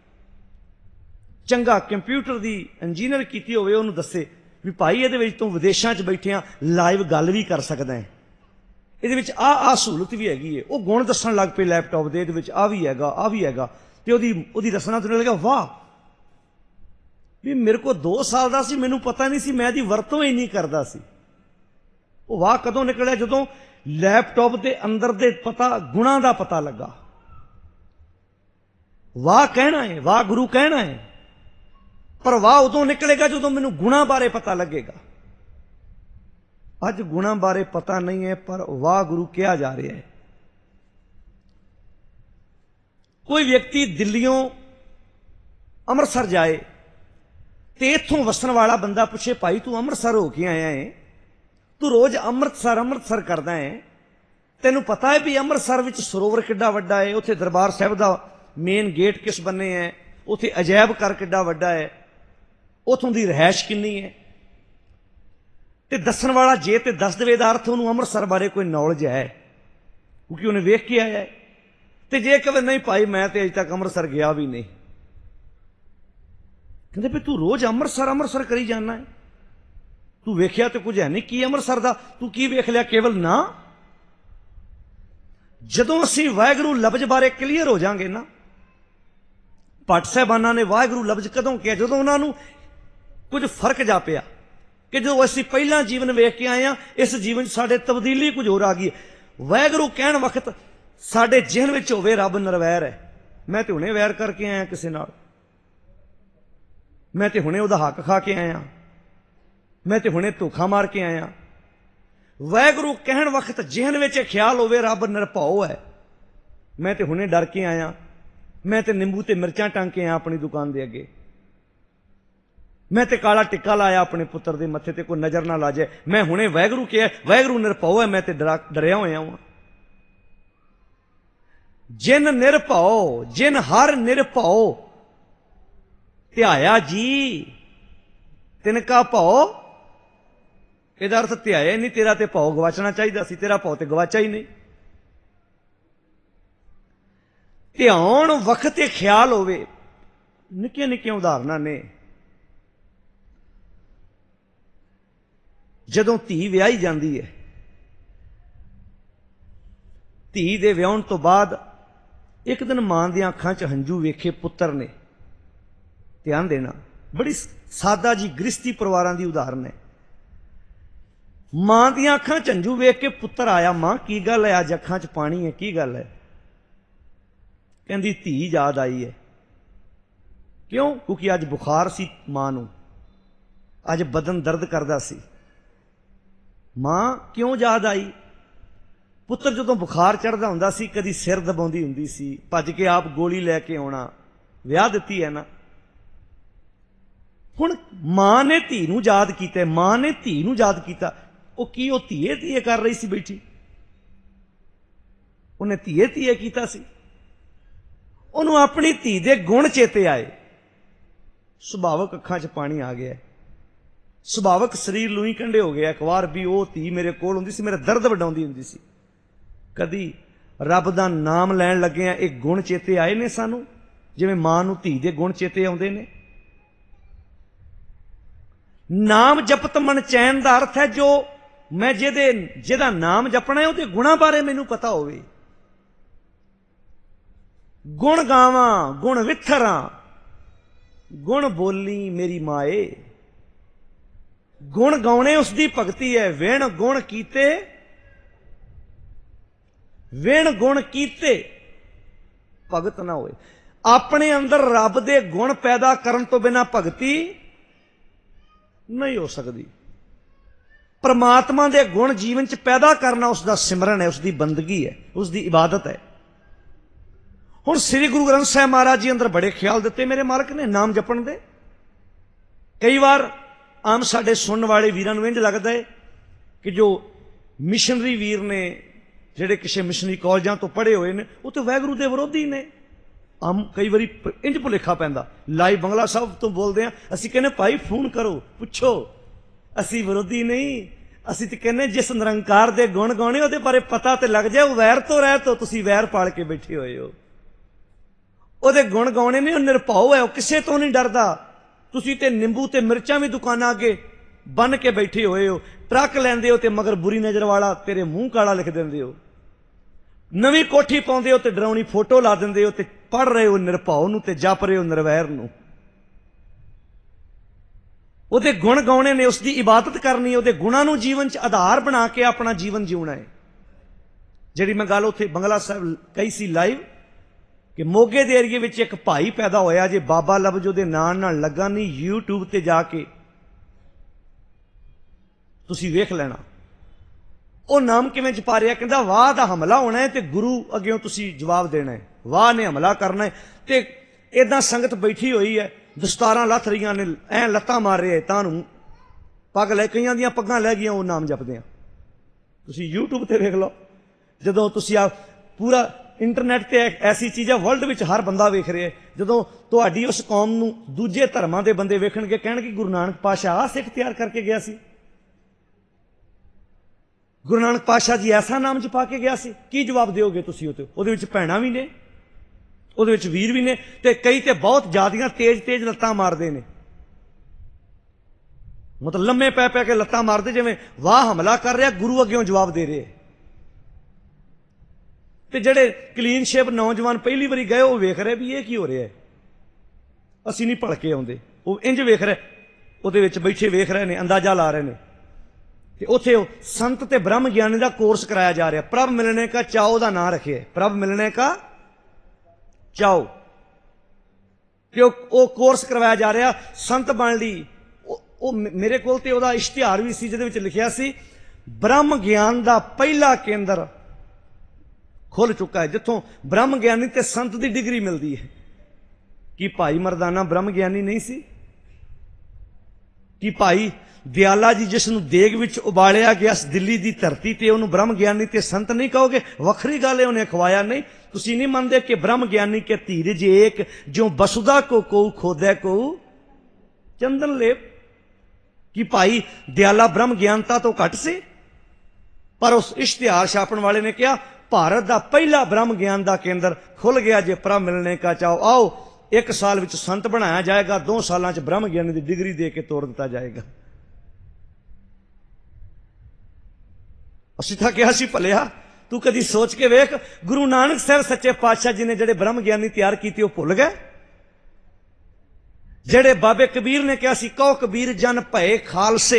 ਚੰਗਾ ਕੰਪਿਊਟਰ ਦੀ ਇੰਜੀਨੀਅਰ ਕੀਤੀ ਹੋਵੇ, ਉਹਨੂੰ ਦੱਸੇ ਵੀ ਭਾਈ ਇਹਦੇ ਵਿੱਚ ਤੂੰ ਵਿਦੇਸ਼ਾਂ 'ਚ ਬੈਠਿਆਂ ਲਾਈਵ ਗੱਲ ਵੀ ਕਰ ਸਕਦਾ ਹੈ, ਇਹਦੇ ਵਿੱਚ ਆਹ ਸਹੂਲਤ ਵੀ ਹੈਗੀ ਹੈ। ਉਹ ਗੁਣ ਦੱਸਣ ਲੱਗ ਪਏ ਲੈਪਟਾਪ ਦੇ, ਇਹਦੇ ਵਿੱਚ ਆਹ ਵੀ ਹੈਗਾ, ਆਹ ਵੀ ਹੈਗਾ। ਤੇ ਉਹਦੀ ਰਸਨਾ ਤੋਂ ਲੱਗਾ, ਵਾਹ ਵੀ ਮੇਰੇ ਕੋਲ 2 ਸਾਲ ਦਾ ਸੀ, ਮੈਨੂੰ ਪਤਾ ਨਹੀਂ ਸੀ, ਮੈਂ ਇਹਦੀ ਵਰਤੋਂ ਹੀ ਨਹੀਂ ਕਰਦਾ ਸੀ। ਉਹ ਵਾਹ ਕਦੋਂ ਨਿਕਲਿਆ? ਜਦੋਂ ਲੈਪਟਾਪ ਦੇ ਅੰਦਰ ਦੇ ਗੁਣਾਂ ਦਾ ਪਤਾ ਲੱਗਾ। ਵਾਹ ਕਹਿਣਾ ਹੈ, ਵਾਹ ਗੁਰੂ ਕਹਿਣਾ ਹੈ, ਪਰ ਵਾਹ ਉਦੋਂ ਨਿਕਲੇਗਾ ਜਦੋਂ ਮੈਨੂੰ ਗੁਣਾਂ ਬਾਰੇ ਪਤਾ ਲੱਗੇਗਾ। ਅੱਜ ਗੁਣਾਂ ਬਾਰੇ ਪਤਾ ਨਹੀਂ ਹੈ, ਪਰ ਵਾਹ ਗੁਰੂ ਕਿਹਾ ਜਾ ਰਿਹਾ ਹੈ। ਕੋਈ ਵਿਅਕਤੀ ਦਿੱਲੀੋਂ ਅੰਮ੍ਰਿਤਸਰ ਜਾਏ ਤੇ ਇੱਥੋਂ ਵਸਣ ਵਾਲਾ ਬੰਦਾ ਪੁੱਛੇ, ਭਾਈ ਤੂੰ ਅੰਮ੍ਰਿਤਸਰ ਹੋ ਕੇ ਆਇਆ ਹੈ, ਤੂੰ ਰੋਜ਼ ਅੰਮ੍ਰਿਤਸਰ ਕਰਦਾ ਹੈ, ਤੈਨੂੰ ਪਤਾ ਹੈ ਵੀ ਅੰਮ੍ਰਿਤਸਰ ਵਿੱਚ ਸਰੋਵਰ ਕਿੱਡਾ ਵੱਡਾ ਹੈ, ਉੱਥੇ ਦਰਬਾਰ ਸਾਹਿਬ ਦਾ ਮੇਨ ਗੇਟ ਕਿਸ ਬੰਨੇ ਹੈ, ਉੱਥੇ ਅਜਾਇਬ ਘਰ ਕਿੱਡਾ ਵੱਡਾ ਹੈ, ਉੱਥੋਂ ਦੀ ਰਿਹਾਇਸ਼ ਕਿੰਨੀ ਹੈ? ਤੇ ਦੱਸਣ ਵਾਲਾ ਜੇ ਤੇ ਦੱਸ ਦੇਵੇ ਦਾ ਅਰਥ ਉਹਨੂੰ ਅੰਮ੍ਰਿਤਸਰ ਬਾਰੇ ਕੋਈ ਨੌਲੇਜ ਹੈ, ਕਿਉਂਕਿ ਉਹਨੇ ਵੇਖ ਕੇ ਆਇਆ ਹੈ। ਤੇ ਜੇ ਕਹੇ ਨਹੀਂ ਭਾਈ ਮੈਂ ਤੇ ਅਜੇ ਤੱਕ ਅੰਮ੍ਰਿਤਸਰ ਗਿਆ ਵੀ ਨਹੀਂ, ਕਹਿੰਦੇ ਵੀ ਤੂੰ ਰੋਜ਼ ਅੰਮ੍ਰਿਤਸਰ ਕਰੀ ਜਾਂਦਾ ਹੈ, ਤੂੰ ਵੇਖਿਆ ਤੇ ਕੁਝ ਹੈ ਨਹੀਂ ਕੀ ਅੰਮ੍ਰਿਤਸਰ ਦਾ? ਤੂੰ ਕੀ ਵੇਖ ਲਿਆ? ਕੇਵਲ ਨਾ। ਜਦੋਂ ਅਸੀਂ ਵਾਹਿਗੁਰੂ ਲਫ਼ਜ਼ ਬਾਰੇ ਕਲੀਅਰ ਹੋ ਜਾਾਂਗੇ ਨਾ। ਭੱਟ ਸਾਹਿਬਾਨਾਂ ਨੇ ਵਾਹਿਗੁਰੂ ਲਫ਼ਜ਼ ਕਦੋਂ ਕਿਹਾ? ਜਦੋਂ ਉਹਨਾਂ ਨੂੰ ਕੁਝ ਫਰਕ ਜਾ ਪਿਆ ਕਿ ਜਦੋਂ ਅਸੀਂ ਪਹਿਲਾਂ ਜੀਵਨ ਵੇਖ ਕੇ ਆਏ ਹਾਂ, ਇਸ ਜੀਵਨ 'ਚ ਸਾਡੇ ਤਬਦੀਲੀ ਕੁਝ ਹੋਰ ਆ ਗਈ। ਵਾਹਿਗੁਰੂ ਕਹਿਣ ਵਕਤ ਸਾਡੇ ਜ਼ਿਹਨ ਵਿੱਚ ਹੋਵੇ ਰੱਬ ਨਿਰਵੈਰ ਹੈ, ਮੈਂ ਤੇ ਹੁਣੇ ਵੈਰ ਕਰਕੇ ਆਇਆ ਕਿਸੇ ਨਾਲ, ਮੈਂ ਤੇ ਹੁਣੇ ਉਹਦਾ ਹੱਕ ਖਾ ਕੇ ਆਇਆ, ਮੈਂ ਤੇ ਹੁਣੇ ਧੋਖਾ ਮਾਰ ਕੇ ਆਇਆ। ਵਾਹਿਗੁਰੂ ਕਹਿਣ ਵਕਤ ਜ਼ਿਹਨ ਵਿੱਚ ਖਿਆਲ ਹੋਵੇ ਰੱਬ ਨਿਰਭਉ ਹੈ, ਮੈਂ ਤੇ ਹੁਣੇ ਡਰ ਕੇ ਆਇਆ, ਮੈਂ ਤੇ ਨਿੰਬੂ ਤੇ ਮਿਰਚਾਂ ਟੰਗ ਕੇ ਆਇਆ ਆਪਣੀ ਦੁਕਾਨ ਦੇ ਅੱਗੇ, ਮੈਂ ਤੇ ਕਾਲਾ ਟਿੱਕਾ ਲਾਇਆ ਆਪਣੇ ਪੁੱਤਰ ਦੇ ਮੱਥੇ ਤੇ, ਕੋਈ ਨਜ਼ਰ ਨਾ ਲਾ ਜਾਏ, ਮੈਂ ਹੁਣੇ ਵਾਹਿਗੁਰੂ ਕਿਹਾ, ਵਾਹਿਗੁਰੂ ਨਿਰਭਉ ਹੈ, ਮੈਂ ਤੇ ਡਰਿਆ ਹੋਇਆ ਹਾਂ। ਜਿਨ ਨਿਰਭਉ ਜਿਨ ਹਰ ਨਿਰਭਉ ਧਿਆਇਆ ਜੀ ਤਿਨਕਾ ਭਉ। ਇਹਦਾ ਅਰਥ ਧਿਆਇਆ ਨਹੀਂ, ਤੇਰਾ ਤੇ ਭਉ ਗਵਾਚਣਾ ਚਾਹੀਦਾ ਸੀ, ਤੇਰਾ ਭਉ ਤੇ ਗਵਾਚਾ ਹੀ ਨਹੀਂ। ਧਿਆਉਣ ਵਕਤ ਇਹ ਖਿਆਲ ਹੋਵੇ। ਨਿੱਕੀਆਂ ਨਿੱਕੀਆਂ ਉਦਾਹਰਨਾਂ ਨੇ। ਜਦੋਂ ਧੀ ਵਿਆਹੀ ਜਾਂਦੀ ਹੈ, ਧੀ ਦੇ ਵਿਆਹਣ ਤੋਂ ਬਾਅਦ ਇੱਕ ਦਿਨ ਮਾਂ ਦੀਆਂ ਅੱਖਾਂ 'ਚ ਹੰਝੂ ਵੇਖੇ ਪੁੱਤਰ ਨੇ। ਧਿਆਨ ਦੇਣਾ, ਬੜੀ ਸਾਦਾ ਜੀ ਗ੍ਰਸਤੀ ਪਰਿਵਾਰਾਂ ਦੀ ਉਦਾਹਰਨ ਹੈ। ਮਾਂ ਦੀਆਂ ਅੱਖਾਂ 'ਚ ਹੰਝੂ ਵੇਖ ਕੇ ਪੁੱਤਰ ਆਇਆ, ਮਾਂ ਕੀ ਗੱਲ ਹੈ, ਅੱਜ ਅੱਖਾਂ 'ਚ ਪਾਣੀ ਹੈ, ਕੀ ਗੱਲ ਹੈ? ਕਹਿੰਦੀ ਧੀ ਯਾਦ ਆਈ ਹੈ। ਕਿਉਂ? ਕਿਉਂਕਿ ਅੱਜ ਬੁਖਾਰ ਸੀ ਮਾਂ ਨੂੰ, ਅੱਜ ਬਦਨ ਦਰਦ ਕਰਦਾ ਸੀ। ਮਾਂ ਕਿਉਂ ਯਾਦ ਆਈ? ਪੁੱਤਰ ਜਦੋਂ ਬੁਖਾਰ ਚੜ੍ਹਦਾ ਹੁੰਦਾ ਸੀ, ਕਦੀ ਸਿਰ ਦਬਾਉਂਦੀ ਹੁੰਦੀ ਸੀ, ਭੱਜ ਕੇ ਆਪ ਗੋਲੀ ਲੈ ਕੇ ਆਉਣਾ, ਵਿਆਹ ਦਿੱਤੀ ਹੈ ਨਾ। ਹੁਣ ਮਾਂ ਨੇ ਧੀ ਨੂੰ ਯਾਦ ਕੀਤਾ, ਮਾਂ ਨੇ ਧੀ ਨੂੰ ਯਾਦ ਕੀਤਾ। ਉਹ ਕੀ ਉਹ ਧੀਏ ਕਰ ਰਹੀ ਸੀ ਬੈਠੀ? ਉਹਨੇ ਧੀਏ ਕੀਤਾ ਸੀ। ਉਹਨੂੰ ਆਪਣੀ ਧੀ ਦੇ ਗੁਣ ਚੇਤੇ ਆਏ, ਸੁਭਾਵਕ ਅੱਖਾਂ 'ਚ ਪਾਣੀ ਆ ਗਿਆ। ਸੁਭਾਵਕ ਸਰੀਰ ਲੂਈ ਕੰਢੇ ਹੋ ਗਿਆ। ਇੱਕ ਵਾਰ ਵੀ ਉਹ ਧੀ ਮੇਰੇ ਕੋਲ ਹੁੰਦੀ ਸੀ, ਮੇਰਾ ਦਰਦ ਵਡਾਉਂਦੀ ਹੁੰਦੀ ਸੀ। ਕਦੀ ਰੱਬ ਦਾ ਨਾਮ ਲੈਣ ਲੱਗਿਆਂ ਇਹ ਗੁਣ ਚੇਤੇ ਆਏ ਨੇ ਸਾਨੂੰ, ਜਿਵੇਂ ਮਾਂ ਨੂੰ ਧੀ ਦੇ ਗੁਣ ਚੇਤੇ ਆਉਂਦੇ ਨੇ? ਨਾਮ ਜਪਤ ਮਨ ਚੈਨ ਦਾ ਅਰਥ ਹੈ ਜੋ ਮੈਂ ਜਿਹਦਾ ਨਾਮ ਜਪਣਾ ਹੈ ਉਹਦੇ ਗੁਣਾਂ ਬਾਰੇ ਮੈਨੂੰ ਪਤਾ ਹੋਵੇ। ਗੁਣ ਗਾਵਾਂ ਗੁਣ ਵਿਥਰਾਂ, ਗੁਣ ਬੋਲੀ ਮੇਰੀ ਮਾਏ। ਗੁਣ ਗਾਉਣੇ ਉਸ ਦੀ ਭਗਤੀ ਹੈ। ਵਿਣ ਗੁਣ ਕੀਤੇ, ਵਿਣ ਗੁਣ ਕੀਤੇ ਭਗਤ ਨਾ ਹੋਏ। ਆਪਣੇ ਅੰਦਰ ਰੱਬ ਦੇ ਗੁਣ ਪੈਦਾ ਕਰਨ ਤੋਂ ਬਿਨਾਂ ਭਗਤੀ ਨਹੀਂ ਹੋ ਸਕਦੀ। ਪਰਮਾਤਮਾ ਦੇ ਗੁਣ ਜੀਵਨ 'ਚ ਪੈਦਾ ਕਰਨਾ ਉਸ ਦਾ ਸਿਮਰਨ ਹੈ, ਉਸ ਦੀ ਬੰਦਗੀ ਹੈ, ਉਸ ਦੀ ਇਬਾਦਤ ਹੈ। ਹੁਣ ਸ੍ਰੀ ਗੁਰੂ ਗ੍ਰੰਥ ਸਾਹਿਬ ਮਹਾਰਾਜ ਜੀ ਅੰਦਰ ਬੜੇ ਖਿਆਲ ਦਿੱਤੇ ਮੇਰੇ ਮਾਲਕ ਨੇ ਨਾਮ ਜਪਣ ਦੇ। ਕਈ ਵਾਰ ਆਮ ਸਾਡੇ ਸੁਣਨ ਵਾਲੇ ਵੀਰਾਂ ਨੂੰ ਇੰਝ ਲੱਗਦਾ ਹੈ ਕਿ ਜੋ ਮਿਸ਼ਨਰੀ ਵੀਰ ਨੇ, ਜਿਹੜੇ ਕਿਸੇ ਮਿਸ਼ਨਰੀ ਕਾਲਜਾਂ ਤੋਂ ਪੜ੍ਹੇ ਹੋਏ ਨੇ, ਉਹ ਤਾਂ ਵਾਹਿਗੁਰੂ ਦੇ ਵਿਰੋਧੀ ਨੇ। ਆਮ ਕਈ ਵਾਰੀ ਇੰਝ ਭੁਲੇਖਾ ਪੈਂਦਾ। ਲਾਈਵ ਬੰਗਲਾ ਸਾਹਿਬ ਤੋਂ ਬੋਲਦੇ ਹਾਂ, ਅਸੀਂ ਕਹਿੰਦੇ ਭਾਈ ਫੋਨ ਕਰੋ, ਪੁੱਛੋ। ਅਸੀਂ ਵਿਰੋਧੀ ਨਹੀਂ, ਅਸੀਂ ਤੇ ਕਹਿੰਦੇ ਜਿਸ ਨਿਰੰਕਾਰ ਦੇ ਗੁਣ ਗਾਉਣੇ ਉਹਦੇ ਬਾਰੇ ਪਤਾ ਤੇ ਲੱਗ ਜਾਏ। ਉਹ ਵੈਰ ਤੋਂ ਰਹਿ ਤੋਂ ਤੁਸੀਂ ਵੈਰ ਪਾਲ ਕੇ ਬੈਠੇ ਹੋਏ ਹੋ। ਉਹਦੇ ਗੁਣ ਗਾਉਣੇ ਨੇ, ਉਹ ਨਿਰਭਉ ਹੈ, ਉਹ ਕਿਸੇ ਤੋਂ ਨਹੀਂ ਡਰਦਾ। ਤੁਸੀਂ ਤੇ ਨਿੰਬੂ ਤੇ ਮਿਰਚਾਂ ਵੀ ਦੁਕਾਨਾਂ ਅੱਗੇ ਬੰਨ ਕੇ ਬੈਠੇ ਹੋਏ ਹੋ। ਟਰੱਕ ਲੈਂਦੇ ਹੋ ਤੇ ਮਗਰ ਬੁਰੀ ਨਜ਼ਰ ਵਾਲਾ ਤੇਰੇ ਮੂੰਹ ਕਾਲਾ ਲਿਖ ਦਿੰਦੇ ਹੋ। ਨਵੀਂ ਕੋਠੀ ਪਾਉਂਦੇ ਹੋ ਤੇ ਡਰਾਉਣੀ ਫੋਟੋ ਲਾ ਦਿੰਦੇ ਹੋ ਤੇ ਪੜ੍ਹ ਰਹੇ ਹੋ ਨਿਰਭਉ ਨੂੰ ਤੇ ਜਪ ਰਹੇ ਹੋ ਨਿਰਵੈਰ ਨੂੰ। ਉਹਦੇ ਗੁਣ ਗਾਉਣੇ ਨੇ, ਉਸ ਦੀ ਇਬਾਦਤ ਕਰਨੀ ਹੈ, ਉਹਦੇ ਗੁਣਾਂ ਨੂੰ ਜੀਵਨ 'ਚ ਆਧਾਰ ਬਣਾ ਕੇ ਆਪਣਾ ਜੀਵਨ ਜਿਉਣਾ ਹੈ। ਜਿਹੜੀ ਮੈਂ ਗੱਲ ਉੱਥੇ ਬੰਗਲਾ ਸਾਹਿਬ ਕਹੀ ਸੀ ਲਾਈਵ, ਕਿ ਮੋਗੇ ਦੇ ਏਰੀਏ ਵਿੱਚ ਇੱਕ ਭਾਈ ਪੈਦਾ ਹੋਇਆ ਜੇ, ਬਾਬਾ ਲਫ਼ਜ਼ ਉਹਦੇ ਨਾਂ ਨਾਲ ਲੱਗਾ ਨਹੀਂ। YouTube ਤੇ ਜਾ ਕੇ ਤੁਸੀਂ ਵੇਖ ਲੈਣਾ ਉਹ ਨਾਮ ਕਿਵੇਂ ਜਪਾ ਰਿਹਾ। ਕਹਿੰਦਾ ਵਾਹ ਦਾ ਹਮਲਾ ਹੋਣਾ ਹੈ ਤੇ ਗੁਰੂ ਅੱਗਿਓਂ ਤੁਸੀਂ ਜਵਾਬ ਦੇਣਾ ਹੈ। ਵਾਹ ਨੇ ਹਮਲਾ ਕਰਨਾ ਹੈ ਤੇ ਏਦਾਂ ਸੰਗਤ ਬੈਠੀ ਹੋਈ ਹੈ, ਦਸਤਾਰਾਂ ਲੱਥ ਰਹੀਆਂ ਨੇ, ਐਂ ਲੱਤਾਂ ਮਾਰ ਰਹੇ ਤਾਂ ਨੂੰ ਪੱਗ ਲੈ, ਕਈਆਂ ਦੀਆਂ ਪੱਗਾਂ ਲੈ ਗਈਆਂ ਉਹ ਨਾਮ ਜਪਦੇ ਆ। ਤੁਸੀਂ YouTube ਤੇ ਵੇਖ ਲਓ। ਜਦੋਂ ਤੁਸੀਂ ਆ ਪੂਰਾ ਇੰਟਰਨੈਟ ਤੇ ਐਸੀ ਚੀਜ਼ ਹੈ, ਵਰਲਡ ਵਿੱਚ ਹਰ ਬੰਦਾ ਵੇਖ ਰਿਹਾ। ਜਦੋਂ ਤੁਹਾਡੀ ਉਸ ਕੌਮ ਨੂੰ ਦੂਜੇ ਧਰਮਾਂ ਦੇ ਬੰਦੇ ਵੇਖਣਗੇ, ਕਹਿਣਗੇ ਗੁਰੂ ਨਾਨਕ ਪਾਤਸ਼ਾਹ ਆਹ ਸਿੱਖ ਤਿਆਰ ਕਰਕੇ ਗਿਆ ਸੀ, ਗੁਰੂ ਨਾਨਕ ਪਾਤਸ਼ਾਹ ਜੀ ਐਸਾ ਨਾਮ ਜਪਾ ਕੇ ਗਿਆ ਸੀ। ਕੀ ਜਵਾਬ ਦਿਓਗੇ ਤੁਸੀਂ? ਉਹਦੇ ਵਿੱਚ ਭੈਣਾਂ ਵੀ ਨੇ, ਉਹਦੇ ਵਿੱਚ ਵੀਰ ਵੀ ਨੇ, ਤੇ ਕਈ ਤੇ ਬਹੁਤ ਜ਼ਿਆਦੀਆਂ ਤੇਜ਼ ਲੱਤਾਂ ਮਾਰਦੇ ਨੇ। ਮਤਲਬ ਲੰਮੇ ਪੈ ਕੇ ਲੱਤਾਂ ਮਾਰਦੇ, ਜਿਵੇਂ ਵਾਹ ਹਮਲਾ ਕਰ ਰਿਹਾ, ਗੁਰੂ ਅੱਗਿਓਂ ਜਵਾਬ ਦੇ ਰਹੇ। ਤੇ ਜਿਹੜੇ ਕਲੀਨ ਸ਼ੇਪ ਨੌਜਵਾਨ ਪਹਿਲੀ ਵਾਰੀ ਗਏ, ਉਹ ਵੇਖ ਰਹੇ ਵੀ ਇਹ ਕੀ ਹੋ ਰਿਹਾ ਹੈ, ਅਸੀਂ ਨਹੀਂ ਭਲਕੇ ਆਉਂਦੇ। ਉਹ ਇੰਝ ਵੇਖ ਰਹੇ, ਉਹਦੇ ਵਿੱਚ ਬੈਠੇ ਵੇਖ ਰਹੇ ਨੇ, ਅੰਦਾਜ਼ਾ ਲਾ ਰਹੇ ਨੇ। ਤੇ ਉੱਥੇ ਉਹ ਸੰਤ ਤੇ ਬ੍ਰਹਮ ਗਿਆਨੀ ਦਾ ਕੋਰਸ ਕਰਾਇਆ ਜਾ ਰਿਹਾ। ਪ੍ਰਭ ਮਿਲਣੇ ਕਾ ਚਾਓ ਦਾ ਨਾਂ ਰੱਖਿਆ, ਪ੍ਰਭ ਮਿਲਣੇ ਕਾ ਚਾਓ, ਕਿ ਉਹ ਕੋਰਸ ਕਰਵਾਇਆ ਜਾ ਰਿਹਾ ਸੰਤ ਬਣ ਲਈ। ਉਹ ਮੇਰੇ ਕੋਲ ਤੇ ਉਹਦਾ ਇਸ਼ਤਿਹਾਰ ਵੀ ਸੀ, ਜਿਹਦੇ ਵਿੱਚ ਲਿਖਿਆ ਸੀ ਬ੍ਰਹਮ ਗਿਆਨ ਦਾ ਪਹਿਲਾ ਕੇਂਦਰ ਖੁੱਲ ਚੁੱਕਾ ਹੈ, ਜਿੱਥੋਂ ਬ੍ਰਹਮ ਗਿਆਨੀ ਤੇ ਸੰਤ ਦੀ ਡਿਗਰੀ ਮਿਲਦੀ ਹੈ। ਕੀ ਭਾਈ ਮਰਦਾਨਾ ਬ੍ਰਹਮ ਗਿਆਨੀ ਨਹੀਂ ਸੀ? ਕੀ ਭਾਈ ਦਿਆਲਾ ਜੀ, ਜਿਸ ਨੂੰ ਦੇਗ ਵਿੱਚ ਉਬਾਲਿਆ ਗਿਆ ਦਿੱਲੀ ਦੀ ਧਰਤੀ ਤੇ, ਉਹਨੂੰ ਬ੍ਰਹਮ ਗਿਆਨੀ ਤੇ ਸੰਤ ਨਹੀਂ ਕਹੋਗੇ? ਵੱਖਰੀ ਗੱਲ ਹੈ, ਉਹਨੇ ਖਵਾਇਆ ਨਹੀਂ। ਤੁਸੀਂ ਨਹੀਂ ਮੰਨਦੇ ਕਿ ਬ੍ਰਹਮ ਗਿਆਨੀ ਕੇ ਧੀਰਜ ਏਕ, ਜੋ ਬਸੁਦਾ ਕੋ ਕਉ ਖੋਦੈ ਕਉ ਚੰਦਨ ਲੇਪ। ਕਿ ਭਾਈ ਦਿਆਲਾ ਬ੍ਰਹਮ ਗਿਆਨਤਾ ਤੋਂ ਘੱਟ ਸੀ? ਪਰ ਉਸ ਇਸ਼ਤਿਹਾਰ ਛਾਪਣ ਵਾਲੇ ਨੇ ਕਿਹਾ ਭਾਰਤ ਦਾ ਪਹਿਲਾ ਬ੍ਰਹਮ ਗਿਆਨ ਦਾ ਕੇਂਦਰ ਖੁੱਲ ਗਿਆ ਜੇ ਪ੍ਰਭ ਮਿਲਣੇ ਕਾ ਚਾਓ। ਆਓ 1 ਸਾਲ ਵਿੱਚ ਸੰਤ ਬਣਾਇਆ ਜਾਏਗਾ, 2 ਸਾਲਾਂ 'ਚ ਬ੍ਰਹਮ ਗਿਆਨੀ ਦੀ ਡਿਗਰੀ ਦੇ ਕੇ ਤੋੜ ਦਿੱਤਾ ਜਾਏਗਾ। ਅਸੀਂ ਤਾਂ ਕਿਹਾ ਸੀ ਭਲਿਆ, ਤੂੰ ਕਦੀ ਸੋਚ ਕੇ ਵੇਖ, ਗੁਰੂ ਨਾਨਕ ਸਾਹਿਬ ਸੱਚੇ ਪਾਤਸ਼ਾਹ ਜੀ ਨੇ ਜਿਹੜੇ ਬ੍ਰਹਮ ਗਿਆਨੀ ਤਿਆਰ ਕੀਤੇ ਉਹ ਭੁੱਲ ਗਏ? ਜਿਹੜੇ ਬਾਬੇ ਕਬੀਰ ਨੇ ਕਿਹਾ ਸੀ ਕਹੋ ਕਬੀਰ ਜਨ ਭਏ ਖਾਲਸੇ,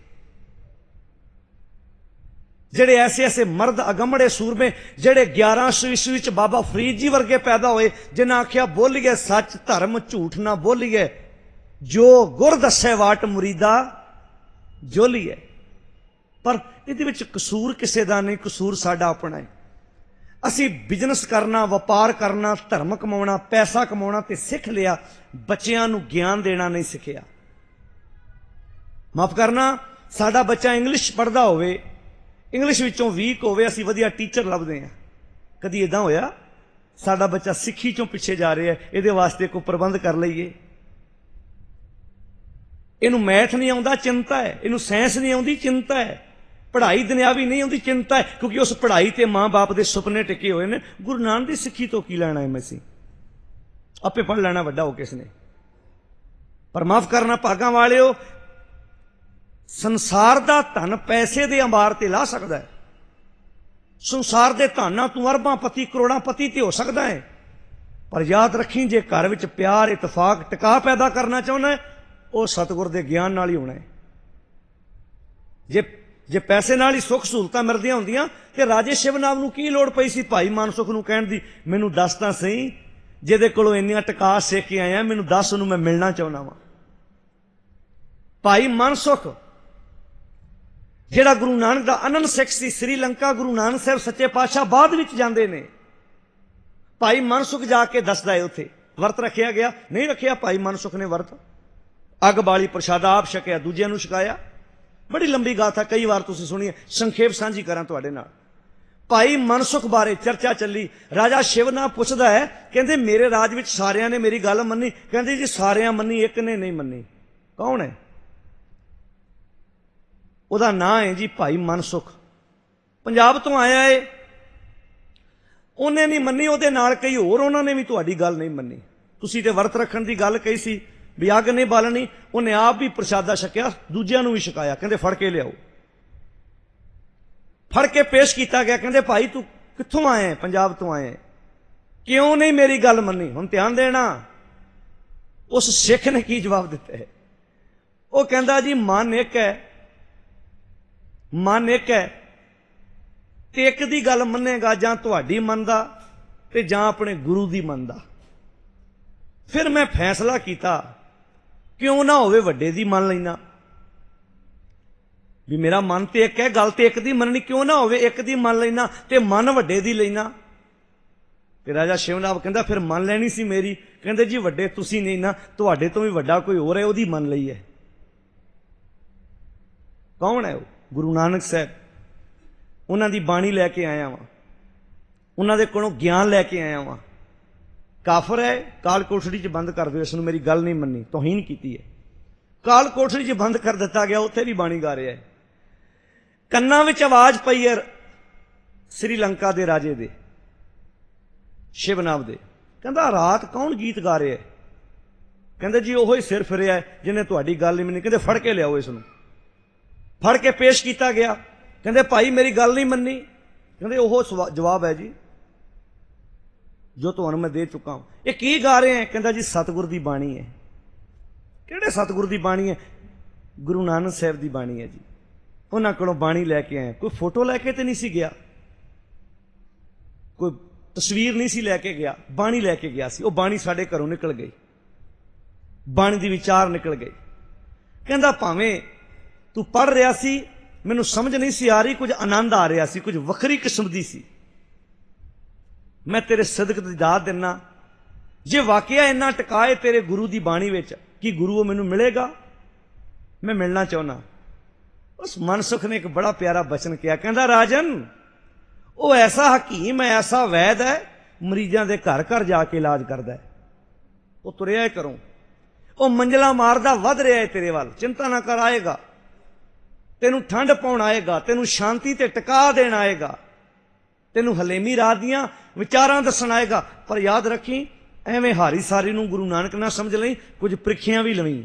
ਜਿਹੜੇ ਐਸੇ ਮਰਦ ਅਗੰਮੜੇ ਸੂਰਮੇ, ਜਿਹੜੇ 1100 ਈਸਵੀ ਵਿੱਚ ਬਾਬਾ ਫਰੀਦ ਜੀ ਵਰਗੇ ਪੈਦਾ ਹੋਏ, ਜਿਨ੍ਹਾਂ ਆਖਿਆ ਬੋਲੀਏ ਸੱਚ ਧਰਮ ਝੂਠ ਨਾ ਬੋਲੀਏ, ਜੋ ਗੁਰ ਦੱਸੇ ਵਾਟ ਮੁਰੀਦਾ ਜੋਲੀਏ। ਪਰ ਇਹਦੇ ਵਿੱਚ ਕਸੂਰ ਕਿਸੇ ਦਾ ਨਹੀਂ, ਕਸੂਰ ਸਾਡਾ ਆਪਣਾ ਹੈ। ਅਸੀਂ ਬਿਜ਼ਨਸ ਕਰਨਾ, ਵਪਾਰ ਕਰਨਾ, ਧਰਮ ਕਮਾਉਣਾ, ਪੈਸਾ ਕਮਾਉਣਾ ਤੇ ਸਿੱਖ ਲਿਆ, ਬੱਚਿਆਂ ਨੂੰ ਗਿਆਨ ਦੇਣਾ ਨਹੀਂ ਸਿੱਖਿਆ। ਮਾਫ ਕਰਨਾ, ਸਾਡਾ ਬੱਚਾ ਇੰਗਲਿਸ਼ ਪੜ੍ਹਦਾ ਹੋਵੇ, ਇੰਗਲਿਸ਼ ਵਿੱਚੋਂ ਵੀਕ ਹੋਵੇ, ਅਸੀਂ ਵਧੀਆ ਟੀਚਰ ਲੱਭਦੇ ਹਾਂ। ਕਦੀ ਇਦਾਂ ਹੋਇਆ ਸਾਡਾ ਬੱਚਾ ਸਿੱਖੀ ਚੋਂ ਪਿੱਛੇ ਜਾ ਰਿਹਾ, ਇਹਦੇ ਵਾਸਤੇ ਕੋਈ ਪ੍ਰਬੰਧ ਕਰ ਲਈਏ? ਇਹਨੂੰ ਮੈਥ नहीं आउंदा, चिंता है। ਇਹਨੂੰ साइंस नहीं आउंदी, चिंता है। पढ़ाई दुनियावी नहीं आउंदी, चिंता है। क्योंकि उस पढ़ाई ते माँ बाप के सुपने टिके हुए ने। गुरु नानक की सिक्खी तो की लैना है मसी, आपे पढ़ लेना वड्डा हो किसने। पर माफ करना भागां वालिओ, संसार का धन पैसे के अंबार ते ला सकता है। संसार के धन नाल तूं अरबां पति करोड़ां पति ते हो सकता है, पर याद रखी जे घर विच प्यार इतफाक टिका पैदा करना चाहुंदा है, वो सतगुर के ज्ञान नाल ही होना है। जे पैसे नाल ही सुख सहूलतां मिलदियां हुंदियां ते राजे शिवनाम नूं की लोड़ पई सी भाई मानसुख नूं कहण दी, मैनूं दस तां सही जिहदे कोलों इन्नियां टिका सीख के आया, मैनूं दस नूं मैं मिलना चाहुंदा वां। भाई मानसुख जिहड़ा गुरु नानक दा अनंद सिख सी, श्रीलंका गुरु नानक साहब सच्चे पातशाह बाद विच जांदे ने। भाई मनसुख जाके दसदा है उत्थे वर्त रखिया गया, नहीं रखिया भाई मनसुख ने वर्त। अग बाली प्रशादा आप छकिया, दूजिਆਂ ਨੂੰ छकाया। बड़ी लंबी गाथा, कई बार तुसीं सुनी है, संखेप सांझी करां तुहाडे नाल। भाई मनसुख बारे चर्चा चली। राजा शिवनाथ पुछदा है, कहंदे मेरे राज विच सारियां ने मेरी गल मन्नी। कहंदे जी सारियां मन्नी, एक ने नहीं मन्नी। कौन है? ਉਹਦਾ ਨਾਂ है जी भाई मनसुख, पंजाब तो आया है। ਉਹਨੇ नहीं मन्नी, ਉਹਦੇ ਨਾਲ कई होर उन्होंने भी तुहाडी गल नहीं मन्नी। तुसीं ते वर्त रखण दी गल कही सी भी अग नहीं बालनी, उन्हें आप भी प्रसादा छकिया, दूजिਆਂ ਨੂੰ भी छकाया। कहंदे फड़ के लियाओ। फड़ के पेश किया गया। कहंदे भाई तू कित्थों आए? पंजाब तो आए। क्यों नहीं मेरी गल मन्नी? हुण ध्यान देना, उस सिख ने की जवाब दिता है। वो कहंदा जी मन एक है, मन एक है ते एक दी गल मन्नेगा, जां तुहाडी मनदा ते जां अपने गुरु दी मनदा। फिर मैं फैसला किया क्यों ना होवे वड्डे दी मन लैना, भी मेरा मन ते एक है, गल ते एक दी मननी, क्यों ना होवे एक दी मन लैना ते मन वड्डे दी लैना। ते राजा शिवनाथ कहंदा फिर मन लैनी सी मेरी। कहंदे जी वड्डे तुसीं नहीं ना, तुहाडे तो भी वड्डा कोई होर है, ओहदी मन लई है। कौन है वो? गुरु नानक साहब। उन्हां दी बाणी लैके आया वां, उन्हां दे कोलों ज्ञान लैके आया वां। काफर है, काल कोठड़ी च बंद कर दो इसनूं, मेरी गल नहीं मन्नी, तौहीन की है। काल कोठड़ी च बंद कर दिता गया, उत्थे भी बाणी गा रहा है। कन्नां विच आवाज पई है श्रीलंका दे राजे दे, शिवनाथ दे। कहंदा रात कौन गीत गा रहा है? कहंदे जी ओहो ही सिर फिरिया है जिन्हें तुहाडी गल नहीं मन्नी। कहंदे फड़ के लियाओ इसनूं। फड़ के पेश किया गया। कहंदे भाई मेरी गल नहीं मन्नी। कहंदे ओहो जवाब है जी जो तुहानूं मैं दे चुका हूं। ये की गा रहे हैं? कहंदा जी सतगुर दी बाणी है। किहड़े सतगुर दी बाणी है? गुरु नानक साहब दी बाणी है जी। उन्हां कोलों बाणी लैके आए। कोई फोटो लैके तो नहीं सी गया, कोई तस्वीर नहीं सी लैके गया, बाणी लैके गया सी। वो बाणी साडे घरों निकल गई, बाणी दी विचार निकल गई। कहंदा भावें तू पढ़ रहा सी, मैनूं समझ नहीं सी आ रही, कुछ आनंद आ रहा सी, कुछ वखरी किस्म दी सी। मैं तेरे सदक दी दात दिना, जे वाकया इन्ना टिकाए तेरे गुरु दी बाणी विच कि गुरु वो मैनूं मिलेगा, मैं मिलना चाहुंदा। उस मनसुख ने एक बड़ा प्यारा बचन किया। कहंदा राजन वो ऐसा हकीम है, ऐसा वैद है, मरीजां दे घर घर जाके इलाज करदा है। वो तुरिया है करों, वो मंजिला मारदा वध रहा है तेरे वाल, चिंता ना कर, आएगा तेनू ठंड पाउण आएगा, तेनू शांति ते टिका देण आएगा, तेनू हलेमी राह दियां विचारां दस्सण आएगा। पर याद रखी एवें हारी सारी नूं गुरु नानक ना समझ लई, कुछ प्रीखियां भी लवीं।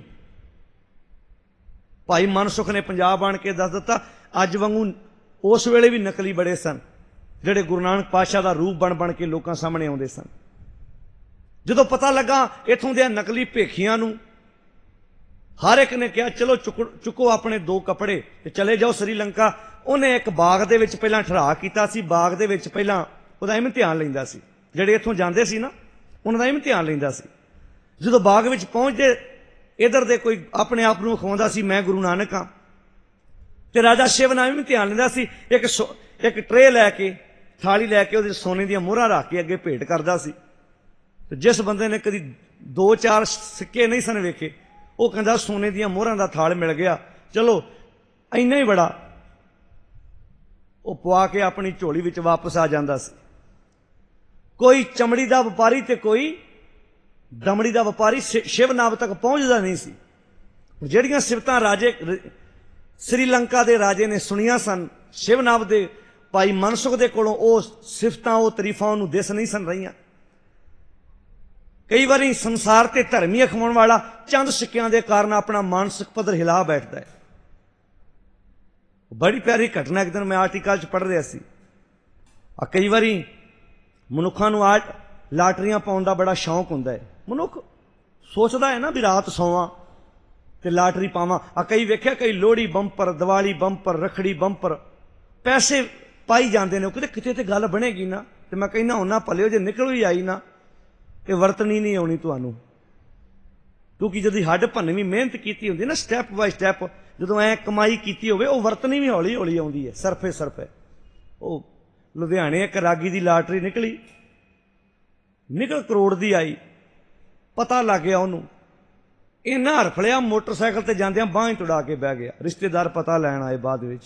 भाई मनसुख ने पंजाब आण के दस दिता, अज वांगू उस वेले भी नकली बड़े सन जिहड़े गुरु नानक पातशाह दा रूप बन बन के लोकां सामने आउंदे सन। जदों पता लगा इत्थों दे नकली भेखियां नूं, हर एक ने कहा चलो चुको अपने दो कपड़े ते चले जाओ श्रीलंका। उन्हें एक बाग दे विच पहलां ठहरा कीता सी, बाग दे विच पहलां उहदा इम्तिहान लैंदा सी, जिहड़े इत्थों जांदे सी ना उन्हां दा इम्तिहान लैंदा सी। जदों बाग विच पहुंचदे इधर दे कोई अपने आप नूं विखाउंदा सी मैं गुरु नानक हां, ते राजा शिवनाथ इम्तिहान लैंदा सी। एक ट्रे लैके, थाली लैके उहदे सोने दीयां मोहरां रख के अगे भेंट करदा सी। ते जिस बंदे ने कदी 2-4 सिक्के नहीं सन वेखे, वो कहता सोने दियां मोहरां दा थाल मिल गया, चलो इन्ना ही बड़ा। वो पवा के अपनी झोली विच वापस आ जांदा सी। कोई चमड़ी दा व्यापारी ते कोई दमड़ी दा व्यापारी शिवनाथ तक पहुंचदा नहीं सी। ਜਿਹੜੀਆਂ ਸਿਫਤਾਂ ਰਾਜੇ श्रीलंका के राजे ने सुनिया सन शिवनाभ के भाई मनसुख के कोलों, वो सिफतां वो तरीफां उन्होंने दिस नहीं सन रही। कई बार संसार ते धर्मी अखवाउण वाला चंद सिक्कियां के कारण अपना मानसिक पद्धर हिला बैठता है। बड़ी प्यारी घटना एक दिन मैं आर्टिकल च पढ़ रहा सी। कई बार मनुखा नूं लाटरियां पाउण दा बड़ा शौक हुंदा है। मनुख सोचता है ना भी रात सोवां ते लाटरी पावां। कई वेख्या कई Lohri bumper, Diwali bumper, Rakhri bumper पैसे पाई जाते हैं। कहते किते ते गल बनेगी ना। तो मैं कहना हुन्ना भलिओ जे निकल ही आई ना तो वरतनी नहीं आनी तुहानूं, क्योंकि जदों हड्ड भन्नवीं मेहनत की होंदी ना स्टैप बाय स्टैप, जो ऐ कमाई की होवे वो वरतनी भी हौली हौली आउंदी है सरफे सरफे। वो लुधियाने एक रागी की लाटरी निकली, निकल करोड़ की आई। पता लग गया उन्होंने, इन्ना हरफलिया मोटरसाइकिल ते जांदियां बांह ही तुड़ा के बह गया। रिश्तेदार पता लैन आए बाद विच,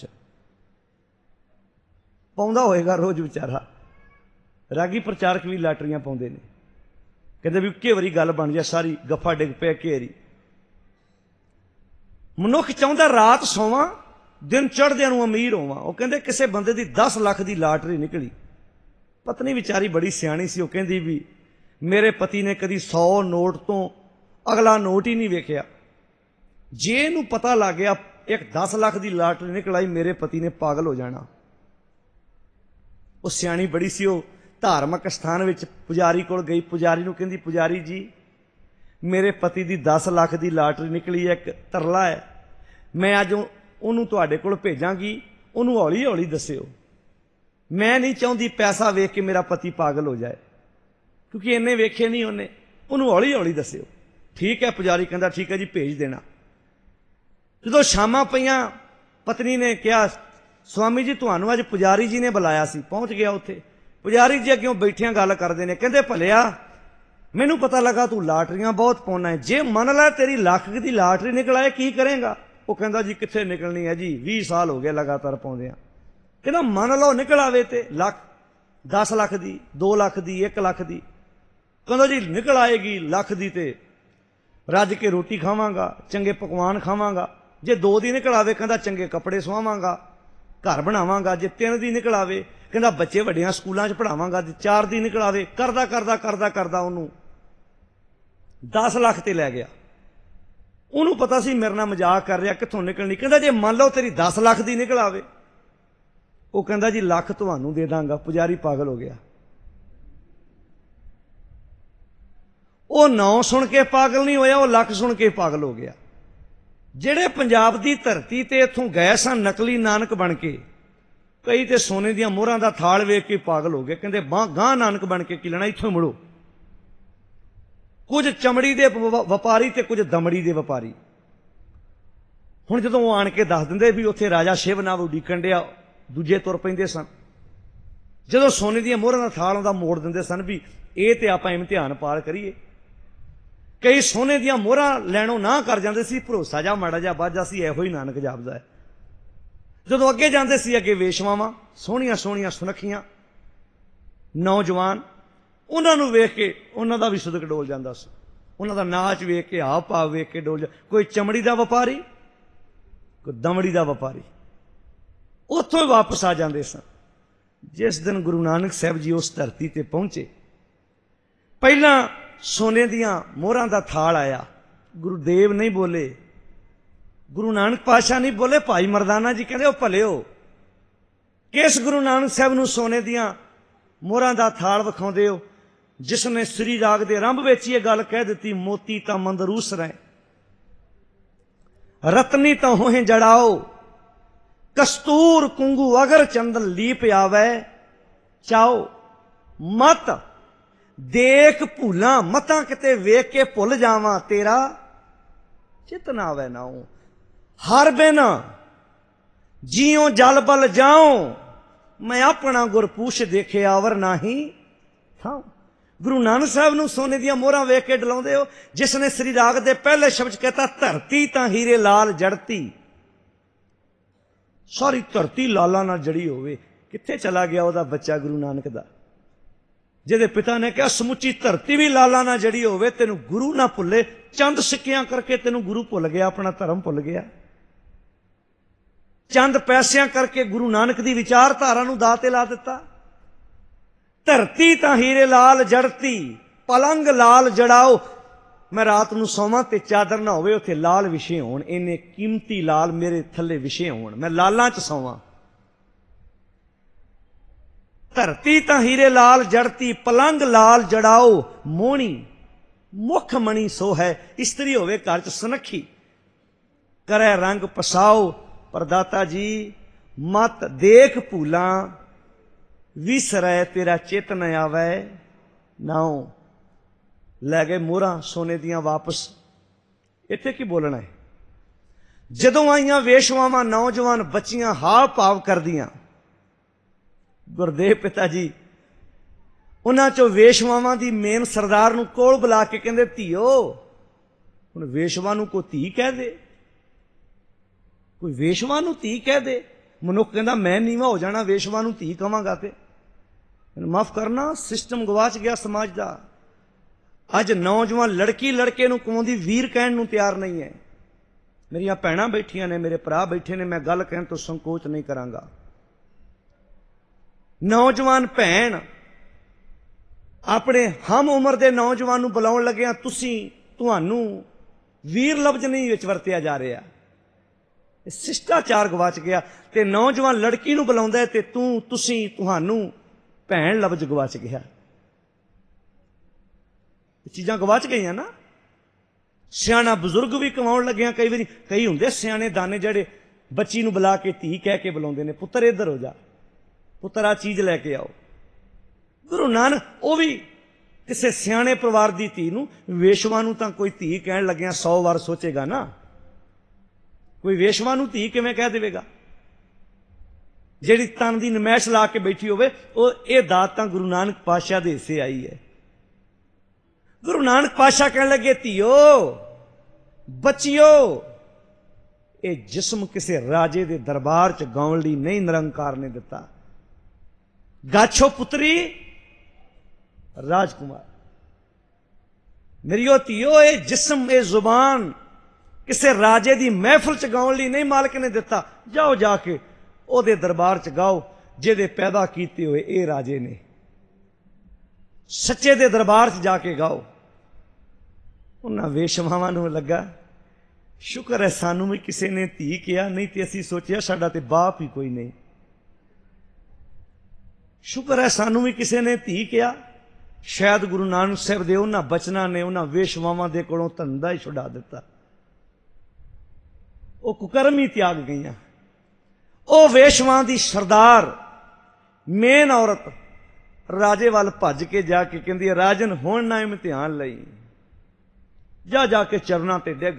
पाउंदा होएगा रोज बेचारा। रागी प्रचारक भी लाटरियां पाउंदे ने, कहते भी इक्के वारी गल बन जाए सारी गफा डिग पे घेरी। मनुख चाहुंदा रात सोवां दिन चढ़दे नूं अमीर होवां। वो कहंदे किसी बंदे दी 10 लाख की लाटरी निकली। पत्नी बेचारी बड़ी सियाणी सी, वो कहंदी भी मेरे पति ने कदी 100 नोट तो अगला नोट ही नहीं वेख्या। जे इनू पता लग गया एक 10 लाख की लाटरी निकल आई, मेरे पति ने पागल हो जाना। वो सियाणी बड़ी सी, वो धार्मिक स्थान विच पुजारी कोल गई। पुजारी नूं कहंदी पुजारी जी मेरे पति की 10 लाख की लाटरी निकली है, एक तरला है, मैं अज उन्होंने तुहाडे कोल भेजांगी, उन्होंने हौली हौली दस्सिओ। मैं नहीं चाहुंदी पैसा वेख के मेरा पति पागल हो जाए, क्योंकि इन्ने वेखे नहीं उन्हें, उन्होंने हौली हौली दस्सिओ। ठीक है पुजारी कहता ठीक है जी भेज देना। जो शामां पईयां पत्नी ने कहा स्वामी जी तुहानूं अज पुजारी जी ने बुलाया सी। पहुंच गया उत्थे, पुजारी जी अग्यों बैठियां गल करदे ने, कहंदे भलिया मैनूं पता लगा तू लाटरियां बहुत पाउणा है, जे मन लै तेरी लाख की लाटरी निकल आए की करेंगा? वो कहंदा जी कित्थे निकलनी है जी, 20 साल हो गए लगातार पाउंदियां। कहंदा मन लो निकल आवे ते लाख, 10 लाख दी, 2 लाख दी, 1 लाख दी। कहंदा जी निकल आएगी लाख दी ते रज के रोटी खावांगा, चंगे पकवान खावांगा। जे 2 दी निकल आवे कहंदा चंगे कपड़े सवावांगा, घर बनावांगा। जे 3 दी निकल आवे कहंदा बच्चे वड्डियां स्कूलां च पढ़ावांगा। जे 4 दी निकल आवे करदा करदा करदा करदा उन्होंने 10 लाख ते लै गया। उन्होंने पता सी मेरे नाल मजाक कर रहा, कित्थों निकलनी। कहंदा जे मान लो तेरी 10 लाख दी निकल आवे, वो कहंदा जी लाख तुहानूं दे दांगा। पुजारी पागल हो गया। वो 9 सुन के पागल नहीं होया, वो लाख सुन के पागल हो गया। ਜਿਹੜੇ पंजाब की धरती ते इत्थों गए सन नकली नानक बन के, कई तो सोने दियां मोहरां दा थाल वेख के पागल हो गए। कहंदे गां नानक बन के की लेना, इत्थों मुड़ो। कुछ चमड़ी के व्यापारी ते कुछ दमड़ी के व्यापारी हुण जदों आण के दस दिंदे भी उत्थे राजा शिवनाभ उਡੀकण डिया, दूजे तुर पैंदे सन। जदों सोने दियां मोहरां दा थाल आउंदा मोड़ दिंदे सन भी ये ते आपां इम्तिहान पार करिए। कई सोने दियां मोहरां लैणों ना कर जाते सी, भरोसा जा माड़ा जा बाजा सी, इहो ही नानक जापदा है। जदों अगे जाते सी अगे वेशवावां सोहणियां सोहणियां सुनखियां नौजवान, उन्होंने वेख के उन्हों का भी सुदक डोल जाता सी। उन्हों का नाच वेख के हाव भाव वेख के डोल जा। कोई चमड़ी का व्यापारी, कोई दमड़ी का व्यापारी, उत्थों ही वापस आ जाते सन। जिस दिन गुरु नानक साहब जी उस धरती ते पहुंचे, पहला सोने दियां मोहरां दा थाल आया। गुरुदेव नहीं बोले, गुरु नानक पातशाह नहीं बोले, भाई मरदाना जी कहते भले हो किस गुरु नानक साहब नूं सोने दियां मोहरां दा थाल विखाउंदे हो, जिसने श्री राग दे आरंभ विच ये गल कह दी, मोती तां मंदरूस रहे, रतनी तां होए जड़ाओ, कस्तूर कुंगू अगर चंदन लीप आवे चाओ, मत देख भूला मतां किते वेख के भुल जावां, तेरा चित ना आवे नाऊं, हर बिन जियो जल बल जाऊं, मैं अपना गुर पूछ देखे आवर नाही था। गुरु नानक साहब नूं सोने दियां मोहरां वेख के डलाउंदे हो, जिसने श्री राग दे पहले शब्द कहता धरती तां हीरे लाल जड़ती। सारी धरती लाला नाल जड़ी होवे, कित्थे चला गया उहदा बच्चा गुरु नानक दा, जिहदे पिता ने कहा समुची धरती भी लाला नाल जड़ी होवे, तेनू गुरु ना भुले ਚੰਦ ਸਿੱਕਿਆਂ ਕਰਕੇ ਤੈਨੂੰ ਗੁਰੂ ਭੁੱਲ ਗਿਆ, ਆਪਣਾ ਧਰਮ ਭੁੱਲ ਗਿਆ। ਚੰਦ ਪੈਸਿਆਂ ਕਰਕੇ ਗੁਰੂ ਨਾਨਕ ਦੀ ਵਿਚਾਰਧਾਰਾ ਨੂੰ ਦਾਅ ਤੇ ਲਾ ਦਿੱਤਾ। ਧਰਤੀ ਤਾਂ ਹੀਰੇ ਲਾਲ ਜੜਤੀ, ਪਲੰਗ ਲਾਲ ਜੜਾਓ। ਮੈਂ ਰਾਤ ਨੂੰ ਸੌਵਾਂ ਤੇ ਚਾਦਰ ਨਾ ਹੋਵੇ, ਉੱਥੇ ਲਾਲ ਵਿਛੇ ਹੋਣ, ਇੰਨੇ ਕੀਮਤੀ ਲਾਲ ਮੇਰੇ ਥੱਲੇ ਵਿਛੇ ਹੋਣ, ਮੈਂ ਲਾਲਾਂ 'ਚ ਸੌਵਾਂ। ਧਰਤੀ ਤਾਂ ਹੀਰੇ ਲਾਲ ਜੜਤੀ, ਪਲੰਗ ਲਾਲ ਜੜਾਓ। ਮੋਹਣੀ ਮੁੱਖ ਮਣੀ ਸੋ ਹੈ, ਇਸਤਰੀ ਹੋਵੇ ਘਰ 'ਚ ਸੁਨੱਖੀ, ਕਰੈ ਰੰਗ ਪਸਾਓ। ਪਰ ਦਾਤਾ ਜੀ ਮਤ ਦੇਖ ਭੂਲਾਂ, ਵਿਸਰੈ ਤੇਰਾ ਚਿਤ ਨ ਆਵੈ। ਨਾਉ ਲੈ ਗਏ ਮੋਹਰਾਂ ਸੋਨੇ ਦੀਆਂ ਵਾਪਸ। ਇੱਥੇ ਕੀ ਬੋਲਣਾ ਹੈ? ਜਦੋਂ ਆਈਆਂ ਵੇਸ਼ਵਾਵਾਂ, ਨੌਜਵਾਨ ਬੱਚੀਆਂ ਹਾਵ ਭਾਵ ਕਰਦੀਆਂ। ਗੁਰਦੇਵ ਪਿਤਾ ਜੀ ਉਹਨਾਂ ਚੋਂ ਵੇਸ਼ਵਾਵਾਂ ਦੀ ਮੇਨ ਸਰਦਾਰ ਨੂੰ ਕੋਲ ਬੁਲਾ ਕੇ ਕਹਿੰਦੇ, ਧੀਓ ਹੁਣ ਵੇਸ਼ਵਾ ਨੂੰ ਕੋਈ ਧੀ ਕਹਿ ਦੇ, ਕੋਈ ਵੇਸ਼ਵਾ ਨੂੰ ਧੀ ਕਹਿ ਦੇ। ਮਨੁੱਖ ਕਹਿੰਦਾ ਮੈਂ ਨੀਵਾਂ ਹੋ ਜਾਣਾ, ਵੇਸ਼ਵਾ ਨੂੰ ਧੀ ਕਵਾਂਗਾ ਤੇ। ਮਾਫ ਕਰਨਾ, ਸਿਸਟਮ ਗਵਾਚ ਗਿਆ ਸਮਾਜ ਦਾ। ਅੱਜ ਨੌਜਵਾਨ ਲੜਕੀ ਲੜਕੇ ਨੂੰ ਕਮਾਉਂਦੀ ਵੀਰ ਕਹਿਣ ਨੂੰ ਤਿਆਰ ਨਹੀਂ ਹੈ। ਮੇਰੀਆਂ ਭੈਣਾਂ ਬੈਠੀਆਂ ਨੇ, ਮੇਰੇ ਭਰਾ ਬੈਠੇ ਨੇ, ਮੈਂ ਗੱਲ ਕਹਿਣ ਤੋਂ ਸੰਕੋਚ ਨਹੀਂ ਕਰਾਂਗਾ। ਨੌਜਵਾਨ ਭੈਣ ਆਪਣੇ ਹਮ ਉਮਰ ਦੇ ਨੌਜਵਾਨ ਨੂੰ ਬੁਲਾਉਣ ਲੱਗਿਆ ਤੁਸੀਂ, ਤੁਹਾਨੂੰ ਵੀਰ ਲਫ਼ਜ਼ ਨਹੀਂ ਵਿੱਚ ਵਰਤਿਆ ਜਾ ਰਿਹਾ। ਇਹ ਸਿਸ਼ਟਾਚਾਰ ਗਵਾਚ ਗਿਆ। ਤੇ ਨੌਜਵਾਨ ਲੜਕੀ ਨੂੰ ਬੁਲਾਉਂਦਾ ਤੇ ਤੂੰ, ਤੁਸੀਂ, ਤੁਹਾਨੂੰ, ਭੈਣ ਲਫ਼ਜ਼ ਗਵਾਚ ਗਿਆ। ਇਹ ਚੀਜ਼ਾਂ ਗਵਾਚ ਗਈਆਂ ਨਾ। ਸਿਆਣਾ ਬਜ਼ੁਰਗ ਵੀ ਕਮਾਉਣ ਲੱਗਿਆ। ਕਈ ਵਾਰੀ ਕਈ ਹੁੰਦੇ ਸਿਆਣੇ ਦਾਨੇ ਜਿਹੜੇ ਬੱਚੀ ਨੂੰ ਬੁਲਾ ਕੇ ਧੀ ਕਹਿ ਕੇ ਬੁਲਾਉਂਦੇ ਨੇ, ਪੁੱਤਰ ਇੱਧਰ ਹੋ ਜਾ, ਪੁੱਤਰ ਆ ਚੀਜ਼ ਲੈ ਕੇ ਆਓ। ਗੁਰੂ ਨਾਨਕ ਉਹ ਵੀ ਕਿਸੇ ਸਿਆਣੇ ਪਰਿਵਾਰ ਦੀ ਧੀ ਨੂੰ, ਵੇਸ਼ਵਾ ਨੂੰ ਤਾਂ ਕੋਈ ਧੀ ਕਹਿਣ ਲੱਗਿਆ 100 ਵਾਰ ਸੋਚੇਗਾ ਨਾ। ਕੋਈ ਵੇਸ਼ਵਾ ਨੂੰ ਧੀ ਕਿਵੇਂ ਕਹਿ ਦੇਵੇਗਾ? ਜਿਹੜੀ ਤਨ ਦੀ ਨਮੈਸ਼ ਲਾ ਕੇ ਬੈਠੀ ਹੋਵੇ, ਉਹ ਇਹ ਦਾਤ ਤਾਂ ਗੁਰੂ ਨਾਨਕ ਪਾਤਸ਼ਾਹ ਦੇ ਹਿੱਸੇ ਆਈ ਹੈ। ਗੁਰੂ ਨਾਨਕ ਪਾਤਸ਼ਾਹ ਕਹਿਣ ਲੱਗੇ, ਧੀਓ ਬੱਚਿਓ, ਇਹ ਜਿਸਮ ਕਿਸੇ ਰਾਜੇ ਦੇ ਦਰਬਾਰ 'ਚ ਗਾਉਣ ਲਈ ਨਹੀਂ ਨਿਰੰਕਾਰ ਨੇ ਦਿੱਤਾ। ਗਾਛੋ ਪੁੱਤਰੀ ਰਾਜਕੁਮਾਰ। ਮੇਰੀਓ ਧੀਓ, ਇਹ ਜਿਸਮ, ਇਹ ਜ਼ੁਬਾਨ ਕਿਸੇ ਰਾਜੇ ਦੀ ਮਹਿਫਲ 'ਚ ਗਾਉਣ ਲਈ ਨਹੀਂ ਮਾਲਕ ਨੇ ਦਿੱਤਾ। ਜਾਓ ਜਾ ਕੇ ਉਹਦੇ ਦਰਬਾਰ 'ਚ ਗਾਓ ਜਿਹਦੇ ਪੈਦਾ ਕੀਤੇ ਹੋਏ ਇਹ ਰਾਜੇ ਨੇ। ਸੱਚੇ ਦੇ ਦਰਬਾਰ 'ਚ ਜਾ ਕੇ ਗਾਓ। ਉਹਨਾਂ ਵੇਸ਼ਵਾਵਾਂ ਨੂੰ ਲੱਗਾ ਸ਼ੁਕਰ ਹੈ ਸਾਨੂੰ ਵੀ ਕਿਸੇ ਨੇ ਧੀ ਕਿਹਾ, ਨਹੀਂ ਤੇ ਅਸੀਂ ਸੋਚਿਆ ਸਾਡਾ ਤੇ ਬਾਪ ਹੀ ਕੋਈ ਨਹੀਂ। ਸ਼ੁਕਰ ਹੈ ਸਾਨੂੰ ਵੀ ਕਿਸੇ ਨੇ ਧੀ ਕਿਹਾ। ਸ਼ਾਇਦ ਗੁਰੂ ਨਾਨਕ ਸਾਹਿਬ ਦੇ ਉਹਨਾਂ ਬਚਨਾਂ ਨੇ ਉਹਨਾਂ ਵੇਸ਼ਵਾਵਾਂ ਦੇ ਕੋਲੋਂ ਧੰਦਾ ਹੀ ਛੁਡਾ ਦਿੱਤਾ। ਉਹ ਕੁਕਰਮ ਹੀ ਤਿਆਗ ਗਈਆਂ। ਉਹ ਵੇਸ਼ਵਾਂ ਦੀ ਸਰਦਾਰ ਮੇਨ ਔਰਤ ਰਾਜੇ ਵੱਲ ਭੱਜ ਕੇ ਜਾ ਕੇ ਕਹਿੰਦੀ ਹੈ, ਰਾਜਨ ਹੁਣ ਨਾ ਇਮਤਿਹਾਨ ਲਈ, ਜਾ ਕੇ ਚਰਨਾਂ ਤੇ ਡਿੱਗ।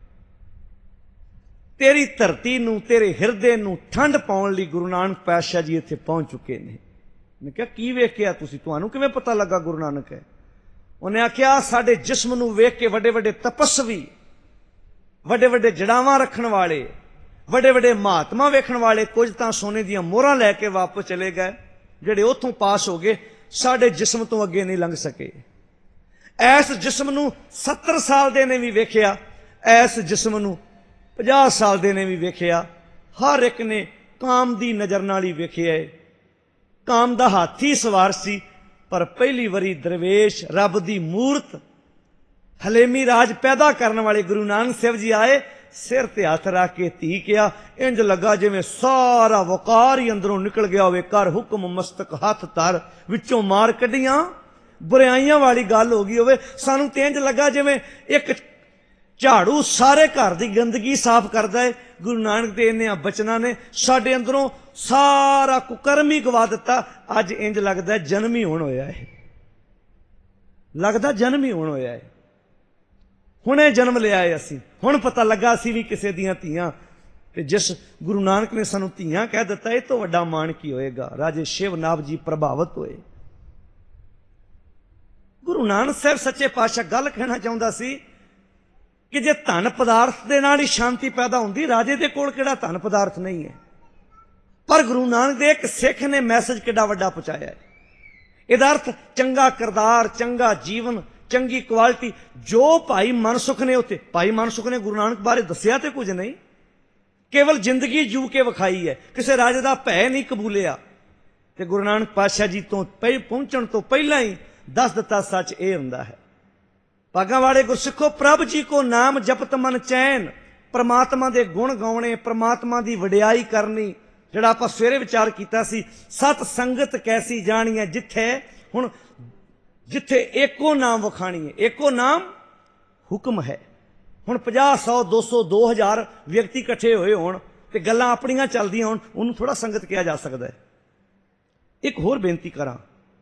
ਤੇਰੀ ਧਰਤੀ ਨੂੰ, ਤੇਰੇ ਹਿਰਦੇ ਨੂੰ ਠੰਡ ਪਾਉਣ ਲਈ ਗੁਰੂ ਨਾਨਕ ਪਾਤਸ਼ਾਹ ਜੀ ਇੱਥੇ ਪਹੁੰਚ ਚੁੱਕੇ ਨੇ। ਮੈਂ ਕਿਹਾ ਕੀ ਵੇਖਿਆ ਤੁਸੀਂ, ਤੁਹਾਨੂੰ ਕਿਵੇਂ ਪਤਾ ਲੱਗਾ ਗੁਰੂ ਨਾਨਕ ਹੈ? ਉਹਨੇ ਆਖਿਆ ਸਾਡੇ ਜਿਸਮ ਨੂੰ ਵੇਖ ਕੇ ਵੱਡੇ ਵੱਡੇ ਤਪਸਵੀ, ਵੱਡੇ ਵੱਡੇ ਜੜਾਵਾਂ ਰੱਖਣ ਵਾਲੇ, ਵੱਡੇ ਵੱਡੇ ਮਹਾਤਮਾ ਵੇਖਣ ਵਾਲੇ, ਕੁਝ ਤਾਂ ਸੋਨੇ ਦੀਆਂ ਮੋਹਰਾਂ ਲੈ ਕੇ ਵਾਪਸ ਚਲੇ ਗਏ। ਜਿਹੜੇ ਉੱਥੋਂ ਪਾਸ ਹੋ ਗਏ, ਸਾਡੇ ਜਿਸਮ ਤੋਂ ਅੱਗੇ ਨਹੀਂ ਲੰਘ ਸਕੇ। ਐਸ ਜਿਸਮ ਨੂੰ 70 ਸਾਲ ਦੇ ਨੇ ਵੀ ਵੇਖਿਆ, ਐਸ ਜਿਸਮ ਨੂੰ 50 ਸਾਲ ਦੇ ਨੇ ਵੀ ਵੇਖਿਆ। ਹਰ ਇੱਕ ਨੇ ਕਾਮ ਦੀ ਨਜ਼ਰ ਨਾਲ ਹੀ ਵੇਖਿਆ। ਕਾਮ ਦਾ ਹਾਥੀ ਸਵਾਰ ਸੀ, ਪਰ ਪਹਿਲੀ ਵਾਰੀ ਦਰਵੇਸ਼ ਰੱਬ ਦੀ ਮੂਰਤ ਹਲੇਮੀ ਰਾਜ ਪੈਦਾ ਕਰਨ ਵਾਲੇ ਗੁਰੂ ਨਾਨਕ ਸਾਹਿਬ ਜੀ ਆਏ। ਸਿਰ ਤੇ ਹੱਥ ਰੱਖ ਕੇ ਧੀ ਕਿਹਾ, ਇੰਜ ਲੱਗਾ ਜਿਵੇਂ ਸਾਰਾ ਵਕਾਰ ਹੀ ਅੰਦਰੋਂ ਨਿਕਲ ਗਿਆ ਹੋਵੇ। ਕਰ ਹੁਕਮ ਮਸਤਕ ਹੱਥ ਧਰ, ਵਿੱਚੋਂ ਮਾਰ ਕੱਢੀਆਂ ਬੁਰਾਈਆਂ ਵਾਲੀ ਗੱਲ ਹੋ ਗਈ ਹੋਵੇ। ਸਾਨੂੰ ਤੇ ਇੰਜ ਲੱਗਾ ਜਿਵੇਂ ਇੱਕ ਝਾੜੂ ਸਾਰੇ ਘਰ ਦੀ ਗੰਦਗੀ ਸਾਫ਼ ਕਰਦਾ ਹੈ। ਗੁਰੂ ਨਾਨਕ ਦੇ ਇਹਨਾਂ ਬਚਨਾਂ ਨੇ ਸਾਡੇ ਅੰਦਰੋਂ ਸਾਰਾ ਕੁਕਰਮ ਹੀ ਗਵਾ ਦਿੱਤਾ। ਅੱਜ ਇੰਜ ਲੱਗਦਾ ਜਨਮ ਹੀ ਹੁਣ ਹੋਇਆ ਹੈ, ਲੱਗਦਾ ਜਨਮ ਹੀ ਹੁਣ ਹੋਇਆ ਹੈ। ਹੁਣੇ ਜਨਮ ਲਿਆ ਹੈ ਅਸੀਂ, ਹੁਣ ਪਤਾ ਲੱਗਾ ਅਸੀਂ ਵੀ ਕਿਸੇ ਦੀਆਂ ਧੀਆਂ। ਤੇ ਜਿਸ ਗੁਰੂ ਨਾਨਕ ਨੇ ਸਾਨੂੰ ਧੀਆਂ ਕਹਿ ਦਿੱਤਾ, ਇਹ ਤੋਂ ਵੱਡਾ ਮਾਣ ਕੀ ਹੋਏਗਾ? ਰਾਜੇ ਸ਼ਿਵਨਾਭ ਜੀ ਪ੍ਰਭਾਵਿਤ ਹੋਏ। ਗੁਰੂ ਨਾਨਕ ਸਾਹਿਬ ਸੱਚੇ ਪਾਤਸ਼ਾਹ ਗੱਲ ਕਹਿਣਾ ਚਾਹੁੰਦਾ ਸੀ ਕਿ ਜੇ ਧਨ ਪਦਾਰਥ ਦੇ ਨਾਲ ਹੀ ਸ਼ਾਂਤੀ ਪੈਦਾ ਹੁੰਦੀ, ਰਾਜੇ ਦੇ ਕੋਲ ਕਿਹੜਾ ਧਨ ਪਦਾਰਥ ਨਹੀਂ ਹੈ। ਪਰ ਗੁਰੂ ਨਾਨਕ ਦੇ ਇੱਕ ਸਿੱਖ ਨੇ ਮੈਸੇਜ ਕਿੱਡਾ ਵੱਡਾ ਪਹੁੰਚਾਇਆ ਹੈ। ਇਹਦਾ ਅਰਥ ਚੰਗਾ ਕਿਰਦਾਰ, ਚੰਗਾ ਜੀਵਨ, चंगी क्वालिटी जो भाई मनसुख ने उत्ते भाई मनसुख ने गुरु नानक बारे दसिया तो कुछ नहीं, केवल जिंदगी जू के विखाई है, किसी राजे का भै नहीं कबूलिया। तो गुरु नानक पातशाह जी तो पहुंचण तो पहला ही दस दिता सच ये हुंदा है। भागां वाले गुरसिखो प्रभ जी को नाम जपत मन चैन, परमात्मा के गुण गाने, परमात्मा की वडियाई करनी। जिहड़ा आपां सवेरे विचार कीता सी, सत संगत कैसी जानी है, जिथे हुण जिथे एको नाम वखाणी है, एको नाम हुक्म है। हुण 50 100 200 2000 व्यक्ति इकट्ठे होए होण ते गल्लां अपणियां चलदियां होण, उहनूं थोड़ा संगत किया जा सकदा है। एक होर बेनती करां,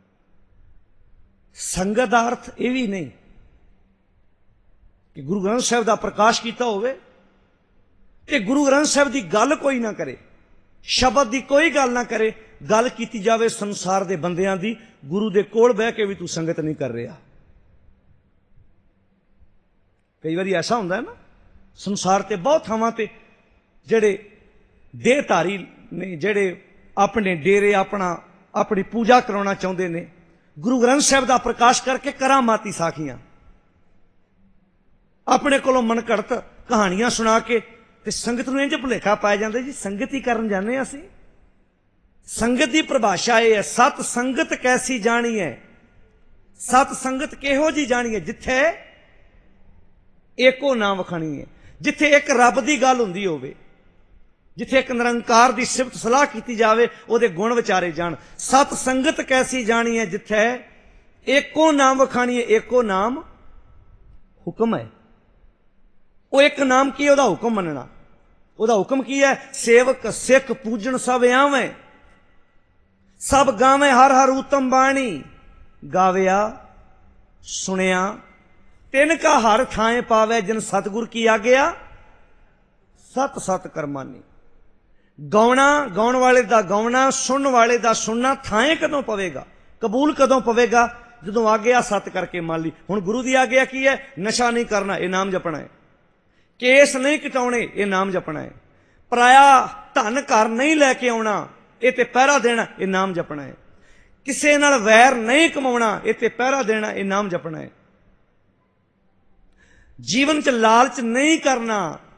संगत दा अर्थ ये भी नहीं कि गुरु ग्रंथ साहिब दा प्रकाश कीता होवे ते गुरु ग्रंथ साहिब दी गल कोई ना करे, शब्द दी कोई गल ना करे, गल कीती जावे संसार दे बंदियां दी, गुरु दे कोल बह के भी तू संगत नहीं कर रहा। कई बार ऐसा होंदा है ना, संसार ते बहुत थावां ते जेड़े देहधारी ने, जेड़े अपने डेरे अपनी पूजा कराउणा चाहुंदे ने, गुरु ग्रंथ साहिब दा प्रकाश करके करामाती साखियां अपने कोलों मनघड़त कहानियां सुना के ते संगत नूं इंज भुलेखा पाया जांदा जी संगत ही करन जाने असीं। संगत की परिभाषा यह है, सत संगत कैसी जानी है, सत संगत किहो जी जानी है, जिथे एको नाम वखाणी है, जिथे एक रब की गल हुंदी होवे, जिथे एक निरंकार की सिफत सलाह की जाए, उहदे गुण विचारे जाण। सत संगत कैसी जानी है, जिथे एको नाम वखाणी है, एको नाम हुक्म है। वो एक नाम की है, हुक्म मनना। उहदा हुक्म की है, सेवक सिख पूजन सब आवें, सब गावें हर हर उत्तम बाणी, गाविया सुनिया तिन का हर थाए पावे, जिन सतगुर की आग्या सत सत करमानी। गाउणा गाउण वाले दा गाउणा, सुनने वाले दा सुनना थाए कदों पवेगा, कबूल कदों पवेगा, जदों आग्या सत करके मान ली। हुण गुरु दी आग्या की है, नशा नहीं करना, ये नाम जपना है, केस नहीं कटाउणे, ये नाम जपना है, पराया धन घर नहीं लैके आउणा, ये ते पहरा देना, ये नाम जपना है, किसे नाल वैर नहीं कमाउणा, ये ते पहरा देना, ये नाम जपना है, जीवन च लालच नहीं करना,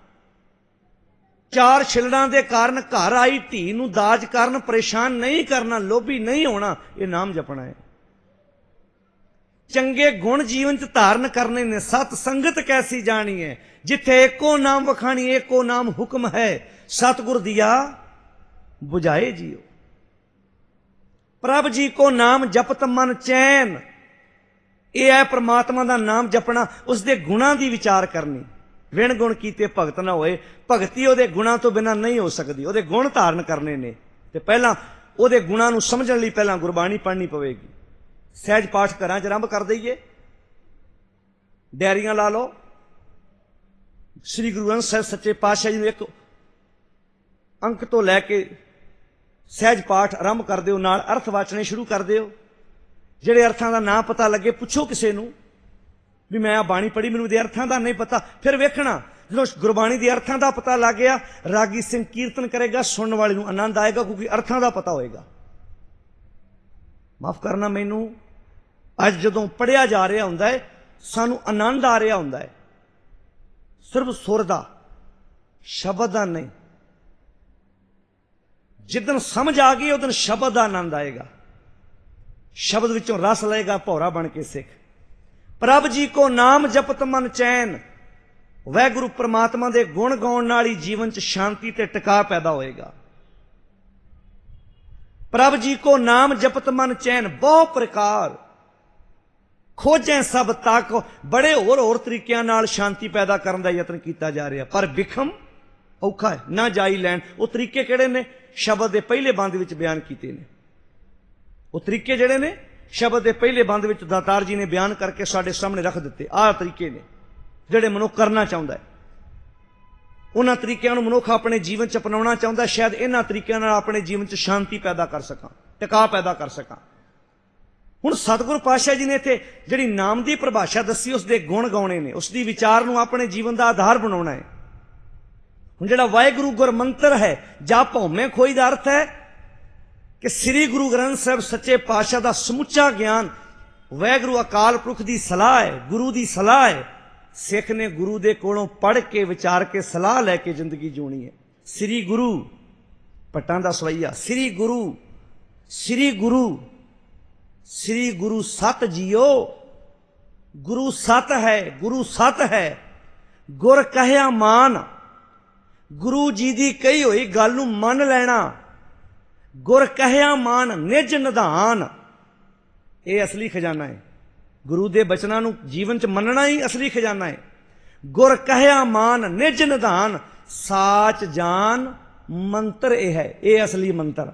चार छिलड़ां दे कारण घर आई धी नूं दाज कारण परेशान नहीं करना, लोभी नहीं होना, ये नाम जपना है, चंगे गुण जीवन च धारण करने ने। सत संगत कैसी जानी है, जिथे एको नाम वखाणी, एको नाम हुक्म है, सतगुर दिया बुझाए जियो। प्रभ जी को नाम जपत मन चैन, यह है परमात्मा का नाम जपना, उसके गुणों की विचार करनी। विण गुण कीते भगत ना होए, भगती उहदे गुणों तो बिना नहीं हो सकती, उहदे गुण धारण करने ने, ते पहला उहदे गुणों नूं समझण लई पहला गुरबाणी पढ़नी पवेगी। सहज पाठ घरां च आरंभ कर दईए, डायरियां ला लो, श्री गुरु ग्रंथ साहिब सच्चे पातशाह जी नूं एक अंक तो लैके सहज पाठ आरंभ कर दिओ, नाल अर्थ वाचने शुरू कर दिओ। जिहड़े अर्थां दा नां पता लगे पुछो किसे नूं भी मैं आ बाणी पढ़ी, मैनूं दे अर्थां दा नहीं पता, फिर वेखना जो गुरबाणी दे अर्थां दा पता लग गया, रागी सिंह कीर्तन करेगा, सुनने वाले नूं आनंद आएगा, क्योंकि अर्थां दा पता होएगा। माफ करना, मैनूं अज जदों पढ़िया जा रहा हुंदा है, सानूं आनंद आ रहा हुंदा है, सिर्फ सुर दा, शब्द दा नहीं। जिदन समझ आ गई उदन शब्द दा आनंद आएगा, शब्द विचों रस लेगा भौरा बन के सिख। प्रभ जी को नाम जपत मन चैन, वह गुरु परमात्मा दे गुण गाउण नाल ही जीवन च शांति ते टिका पैदा होएगा। प्रभ जी को नाम जपत मन चैन, बहु प्रकार खोजें सब तक, बड़े होर तरीकों नाल शांति पैदा करने का यत्न किया जा रहा, पर विखम औखा है, ना जाई लैन। वो तरीके किहड़े ने, शब्द के पहले बंद विच बयान किए हैं। वो तरीके जिहड़े ने शब्द के पहले बंद विच दातार जी ने बयान करके साडे सामने रख दिते। आह तरीके ने जिहड़े मनुख करना चाहुंदा है, उन्हां तरीकों मनुख अपने जीवन च अपनाउणा चाहुंदा, शायद इन्हां तरीकों नाल अपने जीवन च शांति पैदा कर सकां, टिका पैदा कर सकां। हुण सतगुरु पातशाह जी ने इत्थे जिहड़ी नाम की परिभाषा दसी, उसके गुण गाउणे ने, उसकी विचार नूं अपने जीवन का आधार बनाउणा है। हुण जिहड़ा वाहिगुरू गुरमंत्र है, जाप भौमे खोई दा अर्थ है कि श्री गुरु ग्रंथ साहिब सच्चे पातशाह का समुचा ज्ञान ਵਾਹਿਗੁਰੂ ਅਕਾਲ ਪੁਰਖ ਦੀ ਸਲਾਹ ਹੈ, ਗੁਰੂ ਦੀ ਸਲਾਹ ਹੈ। ਸਿੱਖ ਨੇ ਗੁਰੂ ਦੇ ਕੋਲੋਂ ਪੜ੍ਹ ਕੇ ਵਿਚਾਰ ਕੇ ਸਲਾਹ ਲੈ ਕੇ ਜ਼ਿੰਦਗੀ ਜਿਉਣੀ ਹੈ। ਸ੍ਰੀ ਗੁਰੂ ਭੱਟਾਂ ਦਾ ਸਵਈਆ, ਸ੍ਰੀ ਗੁਰੂ, ਸ੍ਰੀ ਗੁਰੂ, ਸ੍ਰੀ ਗੁਰੂ ਸਤ ਜੀਓ। ਗੁਰੂ ਸਤ ਹੈ, ਗੁਰੂ ਸਤ ਹੈ, ਗੁਰ ਕਹਿਆ ਮਾਨ। ਗੁਰੂ ਜੀ ਦੀ ਕਹੀ ਹੋਈ ਗੱਲ ਨੂੰ ਮੰਨ ਲੈਣਾ। ਗੁਰ ਕਹਿਆ ਮਾਨ ਨਿਜ ਨਿਧਾਨ, ਇਹ ਅਸਲੀ ਖਜ਼ਾਨਾ ਹੈ। ਗੁਰੂ ਦੇ ਬਚਨਾਂ ਨੂੰ ਜੀਵਨ 'ਚ ਮੰਨਣਾ ਹੀ ਅਸਲੀ ਖਜ਼ਾਨਾ ਹੈ। ਗੁਰ ਕਹਿਆ ਮਾਨ ਨਿਜ ਨਿਧਾਨ, ਸਾਚ ਜਾਨ ਮੰਤਰ ਇਹ ਹੈ, ਇਹ ਅਸਲੀ ਮੰਤਰ।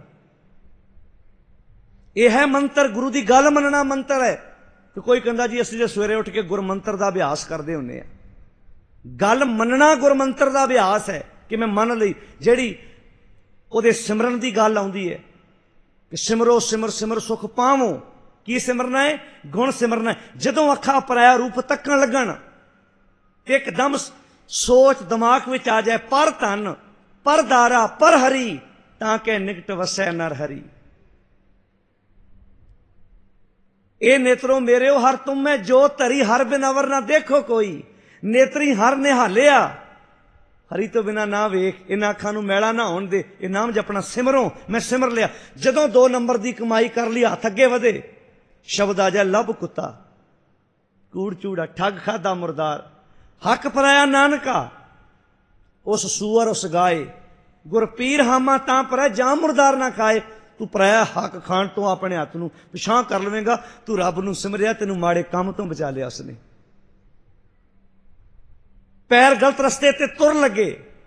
ਇਹ ਹੈ ਮੰਤਰ, ਗੁਰੂ ਦੀ ਗੱਲ ਮੰਨਣਾ ਮੰਤਰ ਹੈ। ਤੇ ਕੋਈ ਕਹਿੰਦਾ ਜੀ ਅਸੀਂ ਜੇ ਸਵੇਰੇ ਉੱਠ ਕੇ ਗੁਰਮੰਤਰ ਦਾ ਅਭਿਆਸ ਕਰਦੇ ਹੁੰਦੇ ਆ। ਗੱਲ ਮੰਨਣਾ ਗੁਰਮੰਤਰ ਦਾ ਅਭਿਆਸ ਹੈ ਕਿ ਮੈਂ ਮੰਨ ਲਈ। ਜਿਹੜੀ ਉਹਦੇ ਸਿਮਰਨ ਦੀ ਗੱਲ ਆਉਂਦੀ ਹੈ ਕਿ ਸਿਮਰੋ ਸਿਮਰ ਸਿਮਰ ਸੁਖ ਪਾਵੋ। ਕੀ ਸਿਮਰਨਾ ਹੈ? ਗੁਣ ਸਿਮਰਨਾ ਹੈ। ਜਦੋਂ ਅੱਖਾਂ ਪਰਾਇਆ ਰੂਪ ਤੱਕਣ ਲੱਗਣ ਤੇ ਇੱਕਦਮ ਸੋਚ ਦਿਮਾਗ ਵਿੱਚ ਆ ਜਾਏ, ਪਰ ਧਨ ਪਰ ਦਾਰਾ ਪਰ ਹਰੀ, ਤਾਂ ਕਿ ਨਿਕਟ ਵਸੈ ਨਰ ਹਰੀ। ਇਹ ਨੇਤਰੋ ਮੇਰਿਓ ਹਰ ਤੁਮ ਮੈਂ ਜੋਤ ਧਰੀ, ਹਰ ਬਿਨ ਅਵਰ ਨਾ ਦੇਖੋ ਕੋਈ। ਨੇਤਰੀ ਹਰ ਨਿਹਾਲਿਆ, ਹਰੀ ਤੋਂ ਬਿਨਾਂ ਨਾ ਵੇਖ। ਇਹਨਾਂ ਅੱਖਾਂ ਨੂੰ ਮੈਲਾ ਨਾ ਹੋਣ ਦੇ, ਇਹ ਨਾਮ ਜਪਣਾ। ਸਿਮਰੋ, ਮੈਂ ਸਿਮਰ ਲਿਆ। ਜਦੋਂ 2 ਨੰਬਰ ਦੀ ਕਮਾਈ ਕਰ ਲਈ, ਹੱਥ ਅੱਗੇ ਵਧੇ, ਸ਼ਬਦ ਆ ਜਾ ਲੱਭ ਕੁੱਤਾ, ਕੂੜ ਚੂੜਾ, ਠੱਗ ਖਾਦਾ ਮੁਰਦਾਰ, ਹੱਕ ਪਰਾਇਆ ਨਾਨਕਾ, ਉਸ ਸੂਅਰ ਉਸ ਗਾਏ। ਗੁਰ ਪੀਰ ਹਾਮਾ ਤਾਂ ਪਰੈ, ਜਾਂ ਮੁਰਦਾਰ ਨਾ ਖਾਏ। ਤੂੰ ਪਰਾਇਆ ਹੱਕ ਖਾਣ ਤੋਂ ਆਪਣੇ ਹੱਥ ਨੂੰ ਪਿਛਾਂ ਕਰ ਲਵੇਂਗਾ। ਤੂੰ ਰੱਬ ਨੂੰ ਸਿਮਰਿਆ, ਤੈਨੂੰ ਮਾੜੇ ਕੰਮ ਤੋਂ ਬਚਾ ਲਿਆ ਉਸਨੇ। ਪੈਰ ਗਲਤ ਰਸਤੇ ਤੇ ਤੁਰ ਲੱਗੇ,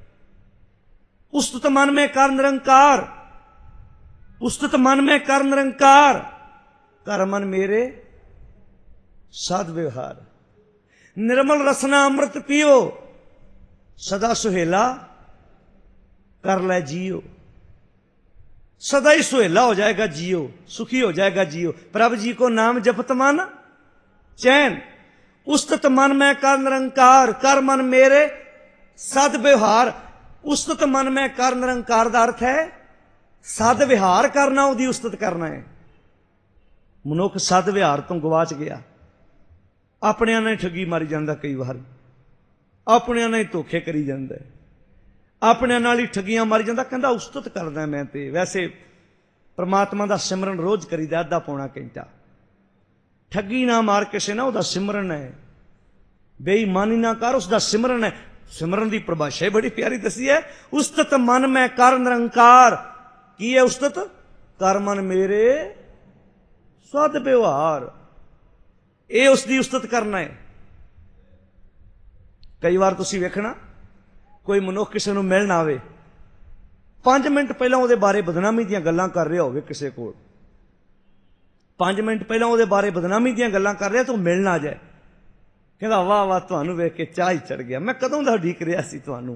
ਉਸਤਤ ਮਨ में कर निरंकार, उस्तत मन में कर निरंकार, कर मन मेरे सद व्यवहार। निर्मल रसना अमृत पियो, सदा सुहेला कर ले जियो। सदा ही सुहेला हो जाएगा जियो, सुखी हो जाएगा जियो। प्रभु जी को नाम जपत मन चैन, उस्तत मन में कर निरंकार, कर मन मेरे सद व्यवहार। उस्तत मन में कर निरंकार का अर्थ है सद विहार करना, ਉਹਦੀ ਉਸਤਤ ਕਰਨਾ ਹੈ। ਮਨੁੱਖ ਸਦ ਵਿਹਾਰ ਤੋਂ ਗਵਾਚ ਗਿਆ। ਆਪਣਿਆਂ ਨਾਲ ਠੱਗੀ ਮਾਰੀ ਜਾਂਦਾ, ਕਈ ਵਾਰ ਆਪਣਿਆਂ ਨਾਲ ਹੀ ਧੋਖੇ ਕਰੀ ਜਾਂਦਾ, ਆਪਣਿਆਂ ਨਾਲ ਹੀ ਠੱਗੀਆਂ ਮਾਰੀ ਜਾਂਦਾ। ਕਹਿੰਦਾ ਉਸਤਤ ਕਰਦਾ ਮੈਂ। ਤੇ ਵੈਸੇ ਪਰਮਾਤਮਾ ਦਾ ਸਿਮਰਨ ਰੋਜ਼ ਕਰੀਦਾ, ਅੱਧਾ ਪੌਣਾ ਘੰਟਾ। ਠੱਗੀ ਨਾ ਮਾਰ ਕਿਸੇ ਨਾਲ, ਉਹਦਾ ਸਿਮਰਨ ਹੈ। ਬੇਈਮਾਨੀ ਨਾ ਕਰ, ਉਸਦਾ ਸਿਮਰਨ ਹੈ। ਸਿਮਰਨ ਦੀ ਪਰਿਭਾਸ਼ਾ ਬੜੀ ਪਿਆਰੀ ਦੱਸੀ ਹੈ। ਉਸਤਤ ਮਨ ਮੈਂ ਕਰ ਨਿਰੰਕਾਰ। ਕੀ ਹੈ ਉਸਤਤ? ਕਰ ਮਨ ਮੇਰੇ ਸਦ ਵਿਵਹਾਰ। ਇਹ ਉਸਦੀ ਉਸਤਤ ਕਰਨਾ ਹੈ। ਕਈ ਵਾਰ ਤੁਸੀਂ ਵੇਖਣਾ, ਕੋਈ ਮਨੁੱਖ ਕਿਸੇ ਨੂੰ ਮਿਲਣ ਆਵੇ, 5 ਮਿੰਟ ਪਹਿਲਾਂ ਉਹਦੇ ਬਾਰੇ ਬਦਨਾਮੀ ਦੀਆਂ ਗੱਲਾਂ ਕਰ ਰਿਹਾ ਹੋਵੇ ਕਿਸੇ ਕੋਲ, 5 ਮਿੰਟ ਪਹਿਲਾਂ ਉਹਦੇ ਬਾਰੇ ਬਦਨਾਮੀ ਦੀਆਂ ਗੱਲਾਂ ਕਰ ਰਿਹਾ, ਤਾਂ ਮਿਲਣ ਆ ਜਾਏ, ਕਹਿੰਦਾ ਵਾਹ ਵਾਹ ਤੁਹਾਨੂੰ ਵੇਖ ਕੇ ਚਾਹ ਹੀ ਚੜ ਗਿਆ, ਮੈਂ ਕਦੋਂ ਦਾ ਉਡੀਕ ਰਿਹਾ ਸੀ ਤੁਹਾਨੂੰ।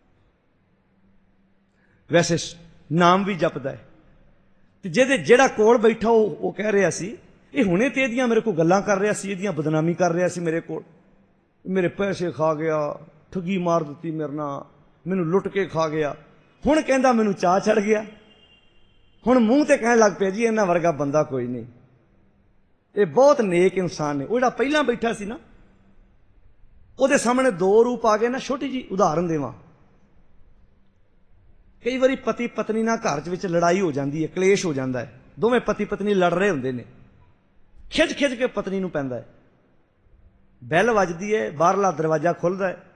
ਵੈਸੇ ਨਾਮ ਵੀ ਜਪਦਾ ਹੈ। ਤੇ ਜਿਹੜਾ ਕੋਲ ਬੈਠਾ ਉਹ ਕਹਿ ਰਿਹਾ ਸੀ, ਇਹ ਹੁਣੇ ਤੇ ਇਹਦੀਆਂ ਮੇਰੇ ਕੋਲ ਗੱਲਾਂ ਕਰ ਰਿਹਾ ਸੀ, ਇਹਦੀਆਂ ਬਦਨਾਮੀ ਕਰ ਰਿਹਾ ਸੀ ਮੇਰੇ ਕੋਲ, ਮੇਰੇ ਪੈਸੇ ਖਾ ਗਿਆ, ਠੱਗੀ ਮਾਰ ਦਿੱਤੀ ਮੇਰੇ ਨਾਲ, ਮੈਨੂੰ ਲੁੱਟ ਕੇ ਖਾ ਗਿਆ। ਹੁਣ ਕਹਿੰਦਾ ਮੈਨੂੰ ਚਾਹ ਚੜ ਗਿਆ। ਹੁਣ ਮੂੰਹ ਤੇ ਕਹਿਣ ਲੱਗ ਪਿਆ ਜੀ ਇਹਨਾਂ ਵਰਗਾ ਬੰਦਾ ਕੋਈ ਨਹੀਂ, ਇਹ ਬਹੁਤ ਨੇਕ ਇਨਸਾਨ ਨੇ। ਉਹ ਜਿਹੜਾ ਪਹਿਲਾਂ ਬੈਠਾ ਸੀ ਨਾ, ਉਹਦੇ ਸਾਹਮਣੇ 2 ਰੂਪ ਆ ਗਏ ਨਾ। ਛੋਟੀ ਜੀ ਉਦਾਹਰਨ ਦੇਵਾਂ, ਕਈ ਵਾਰੀ ਪਤੀ ਪਤਨੀ ਨਾਲ ਘਰ ਵਿੱਚ ਲੜਾਈ ਹੋ ਜਾਂਦੀ ਹੈ, ਕਲੇਸ਼ ਹੋ ਜਾਂਦਾ ਹੈ, ਦੋਵੇਂ ਪਤੀ ਪਤਨੀ ਲੜ ਰਹੇ ਹੁੰਦੇ ਨੇ, ਖਿੱਚ ਖਿੱਚ ਕੇ ਪਤਨੀ ਨੂੰ ਪੈਂਦਾ ਹੈ। ਬੈਲ ਵੱਜਦੀ ਹੈ, ਬਾਹਰਲਾ ਦਰਵਾਜ਼ਾ ਖੁੱਲ੍ਹਦਾ ਹੈ,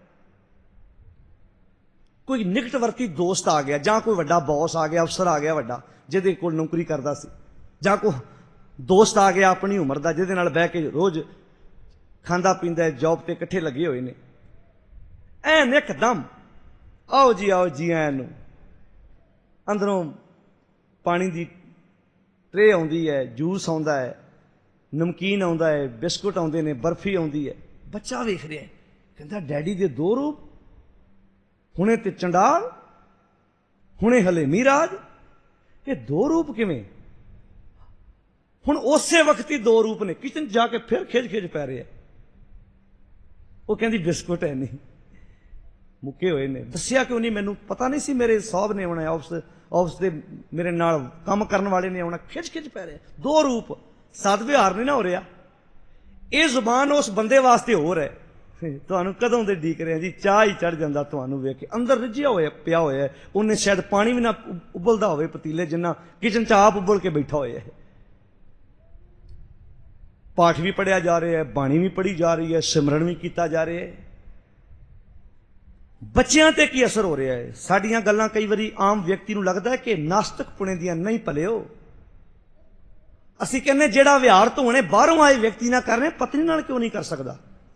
ਕੋਈ ਨਿਕਟਵਰਤੀ ਦੋਸਤ ਆ ਗਿਆ, ਜਾਂ ਕੋਈ ਵੱਡਾ ਬੌਸ ਆ ਗਿਆ, ਅਫਸਰ ਆ ਗਿਆ ਵੱਡਾ, ਜਿਹਦੇ ਕੋਲ ਨੌਕਰੀ ਕਰਦਾ ਸੀ, ਜਾਂ ਕੋਈ ਦੋਸਤ ਆ ਗਿਆ ਆਪਣੀ ਉਮਰ ਦਾ, ਜਿਹਦੇ ਨਾਲ ਬਹਿ ਕੇ ਰੋਜ਼ ਖਾਂਦਾ ਪੀਂਦਾ, ਜੌਬ ਤੇ ਇਕੱਠੇ ਲੱਗੇ ਹੋਏ ਨੇ। ਐਨ ਇੱਕਦਮ ਆਓ ਜੀ ਐਨ ਨੂੰ ਅੰਦਰੋਂ ਪਾਣੀ ਦੀ ਟਰੇ ਆਉਂਦੀ ਹੈ, ਜੂਸ ਆਉਂਦਾ ਹੈ, ਨਮਕੀਨ ਆਉਂਦਾ ਹੈ, ਬਿਸਕੁਟ ਆਉਂਦੇ ਨੇ, ਬਰਫੀ ਆਉਂਦੀ ਹੈ। ਬੱਚਾ ਵੇਖ ਰਿਹਾ, ਕਹਿੰਦਾ ਡੈਡੀ ਦੇ 2 ਰੂਪ, ਹੁਣੇ ਤੇ ਚੰਡਾਲ, ਹੁਣੇ ਹਲੇ ਮੀਰਾਜ, ਇਹ 2 ਰੂਪ ਕਿਵੇਂ? ਹੁਣ ਉਸੇ ਵਕਤ ਹੀ 2 ਰੂਪ ਨੇ। ਕਿਚਨ ਜਾ ਕੇ ਫਿਰ ਖਿੱਚ ਪੈ ਰਿਹਾ। ਉਹ ਕਹਿੰਦੀ ਬਿਸਕੁਟ ਹੈ ਨਹੀਂ, ਮੁੱਕੇ ਹੋਏ ਨੇ। ਦੱਸਿਆ ਕਿਉਂ ਨਹੀਂ? ਮੈਨੂੰ ਪਤਾ ਨਹੀਂ ਸੀ ਮੇਰੇ ਸਾਹਿਬ ਨੇ ਆਉਣਾ, ਆਫਿਸ ਦੇ ਮੇਰੇ ਨਾਲ ਕੰਮ ਕਰਨ ਵਾਲੇ ਨੇ ਆਉਣਾ। ਖਿੱਚ ਪੈ ਰਿਹਾ। 2 ਰੂਪ, ਸਦ ਵਿਹਾਰ ਨਹੀਂ ਨਾ ਹੋ ਰਿਹਾ। ਇਹ ਜ਼ੁਬਾਨ ਉਸ ਬੰਦੇ ਵਾਸਤੇ ਹੋਰ ਹੈ। ਤੁਹਾਨੂੰ ਕਦੋਂ ਦੇ ਡੀਕ ਰਹੇ ਜੀ, ਚਾਹ ਹੀ ਚੜ ਜਾਂਦਾ ਤੁਹਾਨੂੰ ਵੇਖ ਕੇ। ਅੰਦਰ ਰਿੱਝਿਆ ਹੋਇਆ ਪਿਆ ਹੋਇਆ, ਉਹਨੇ ਸ਼ਾਇਦ ਪਾਣੀ ਵੀ ਨਾ ਉਬਲਦਾ ਹੋਵੇ ਪਤੀਲੇ ਜਿੰਨਾ ਕਿਚਨ 'ਚ ਆਪ ਉਬਲ ਕੇ ਬੈਠਾ ਹੋਇਆ ਹੈ। ਪਾਠ ਵੀ ਪੜ੍ਹਿਆ ਜਾ ਰਿਹਾ ਹੈ, ਬਾਣੀ ਵੀ ਪੜ੍ਹੀ ਜਾ ਰਹੀ ਹੈ, ਸਿਮਰਨ ਵੀ ਕੀਤਾ ਜਾ ਰਿਹਾ ਹੈ। ਬੱਚਿਆਂ ਤੇ ਕੀ ਅਸਰ ਹੋ ਰਿਹਾ ਹੈ? ਸਾਡੀਆਂ ਗੱਲਾਂ ਕਈ ਵਾਰੀ ਆਮ ਵਿਅਕਤੀ ਨੂੰ ਲੱਗਦਾ ਹੈ ਕਿ ਨਾਸਤਕ ਪੁਣੇ ਦੀਆਂ ਨਹੀਂ ਭਲਿਓ। ਅਸੀਂ ਕਹਿੰਦੇ ਜਿਹੜਾ ਵਿਹਾਰ ਧੋਣੇ ਬਾਹਰੋਂ ਆਏ ਵਿਅਕਤੀ ਨਾਲ ਕਰ ਰਹੇ, ਪਤਨੀ ਨਾਲ ਕਿਉਂ ਨਹੀਂ ਕਰ ਸਕਦਾ?